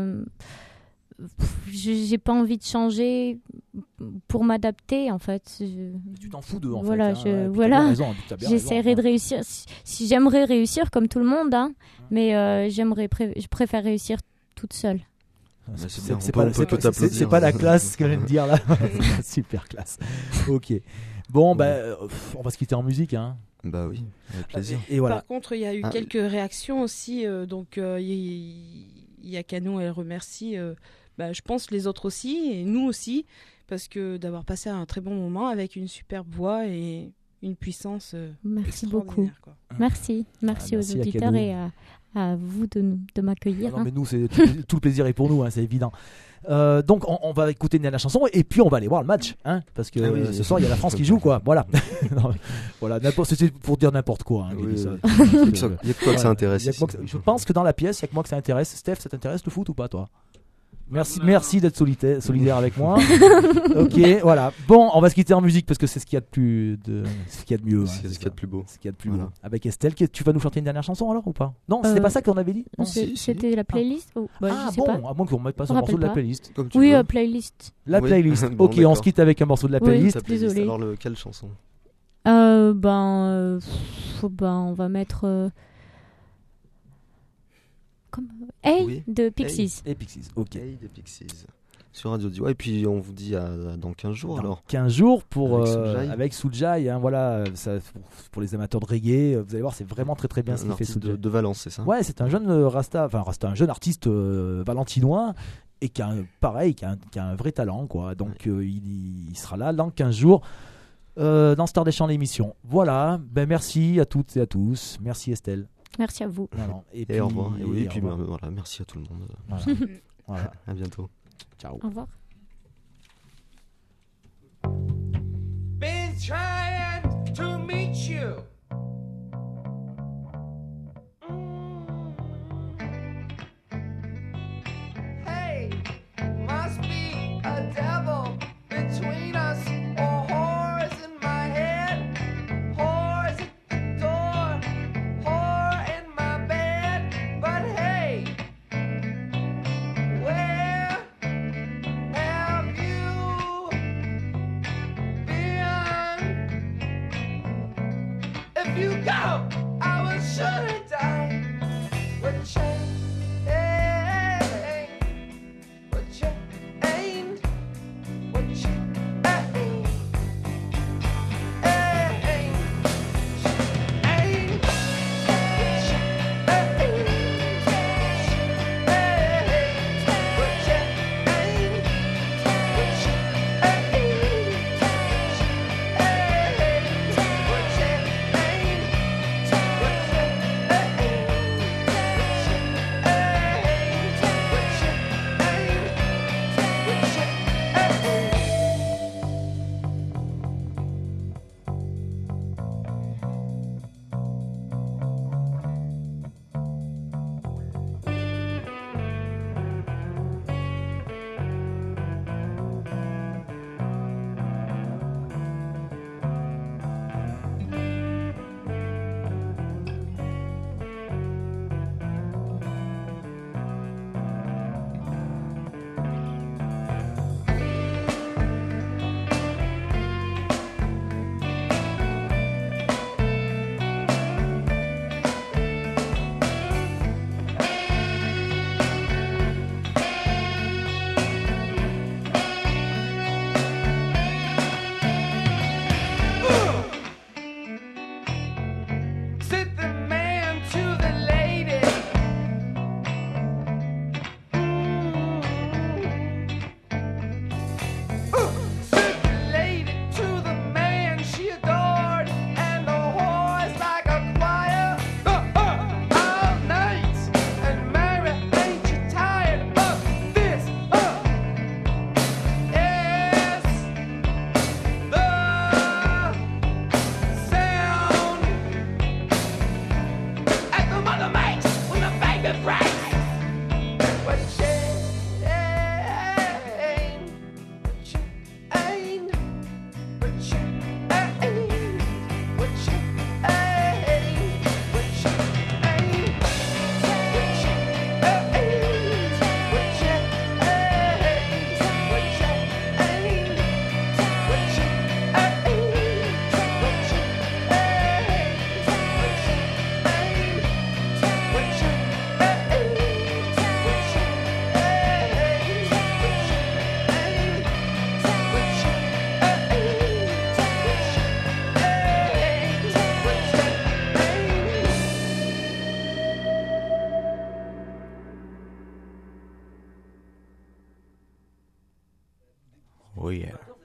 j'ai pas envie de changer pour m'adapter en fait. Tu t'en fous d'eux en fait. Voilà, j'essaierai de réussir. Si j'aimerais réussir comme tout le monde, hein, mais je préfère réussir toute seule. C'est pas la classe que je viens de dire là. Super classe. Ok. Bon, on va se quitter en musique, hein. Bah oui, avec plaisir. Et voilà. Par contre, il y a eu quelques réactions aussi. Donc, il y a Canon, elle remercie. Je pense les autres aussi et nous aussi parce que d'avoir passé un très bon moment avec une superbe voix et une puissance merci beaucoup quoi. Merci aux auditeurs et à vous de m'accueillir. Non, mais nous c'est tout le plaisir est pour nous, hein, c'est évident. Donc on va écouter une dernière chanson et puis on va aller voir le match, hein, parce que ce soir il y a la France qui joue, quoi. Voilà. Voilà, c'était pour dire n'importe quoi. Hein, il y a que toi que ça intéresse. Je pense que dans la pièce il y a que moi que ça intéresse. Steph, ça t'intéresse le foot ou pas, toi? Merci d'être solidaire avec moi. Ok, voilà. Bon, on va se quitter en musique parce que c'est ce qu'il y a de mieux. C'est ce qu'il y a de plus beau. Voilà. Avec Estelle, tu vas nous chanter une dernière chanson alors ou pas? Non, c'était pas ça qu'on avait dit. Non, c'était la playlist. Je sais pas. À moins qu'on ne mette pas ce morceau de la playlist. Oui, playlist. La playlist. Ok, on se quitte avec un morceau de la playlist. Désolé. Alors quelle chanson? On va mettre. De Pixies. Et Pixies, ok. De Pixies. Sur Radio Diwa. Et puis on vous dit dans 15 jours alors. 15 jours avec Souljaï, hein, voilà, pour les amateurs de reggae, vous allez voir, c'est vraiment très très bien ce qu'il fait. Souljaï de Valence, c'est ça? Ouais, c'est un jeune un jeune artiste valentinois et qui a un vrai talent, quoi. Donc il sera là dans 15 jours. Dans Star des Champs, l'émission. Voilà, merci à toutes et à tous. Merci Estelle. Merci à vous. Et au revoir. Et puis voilà, merci à tout le monde. Voilà. À bientôt. Ciao. Au revoir. Been trying to meet you. Hey, must be a devil between us, or whores in my head, whores at the door, whore in my bed. But hey, where have you been? Oh yeah.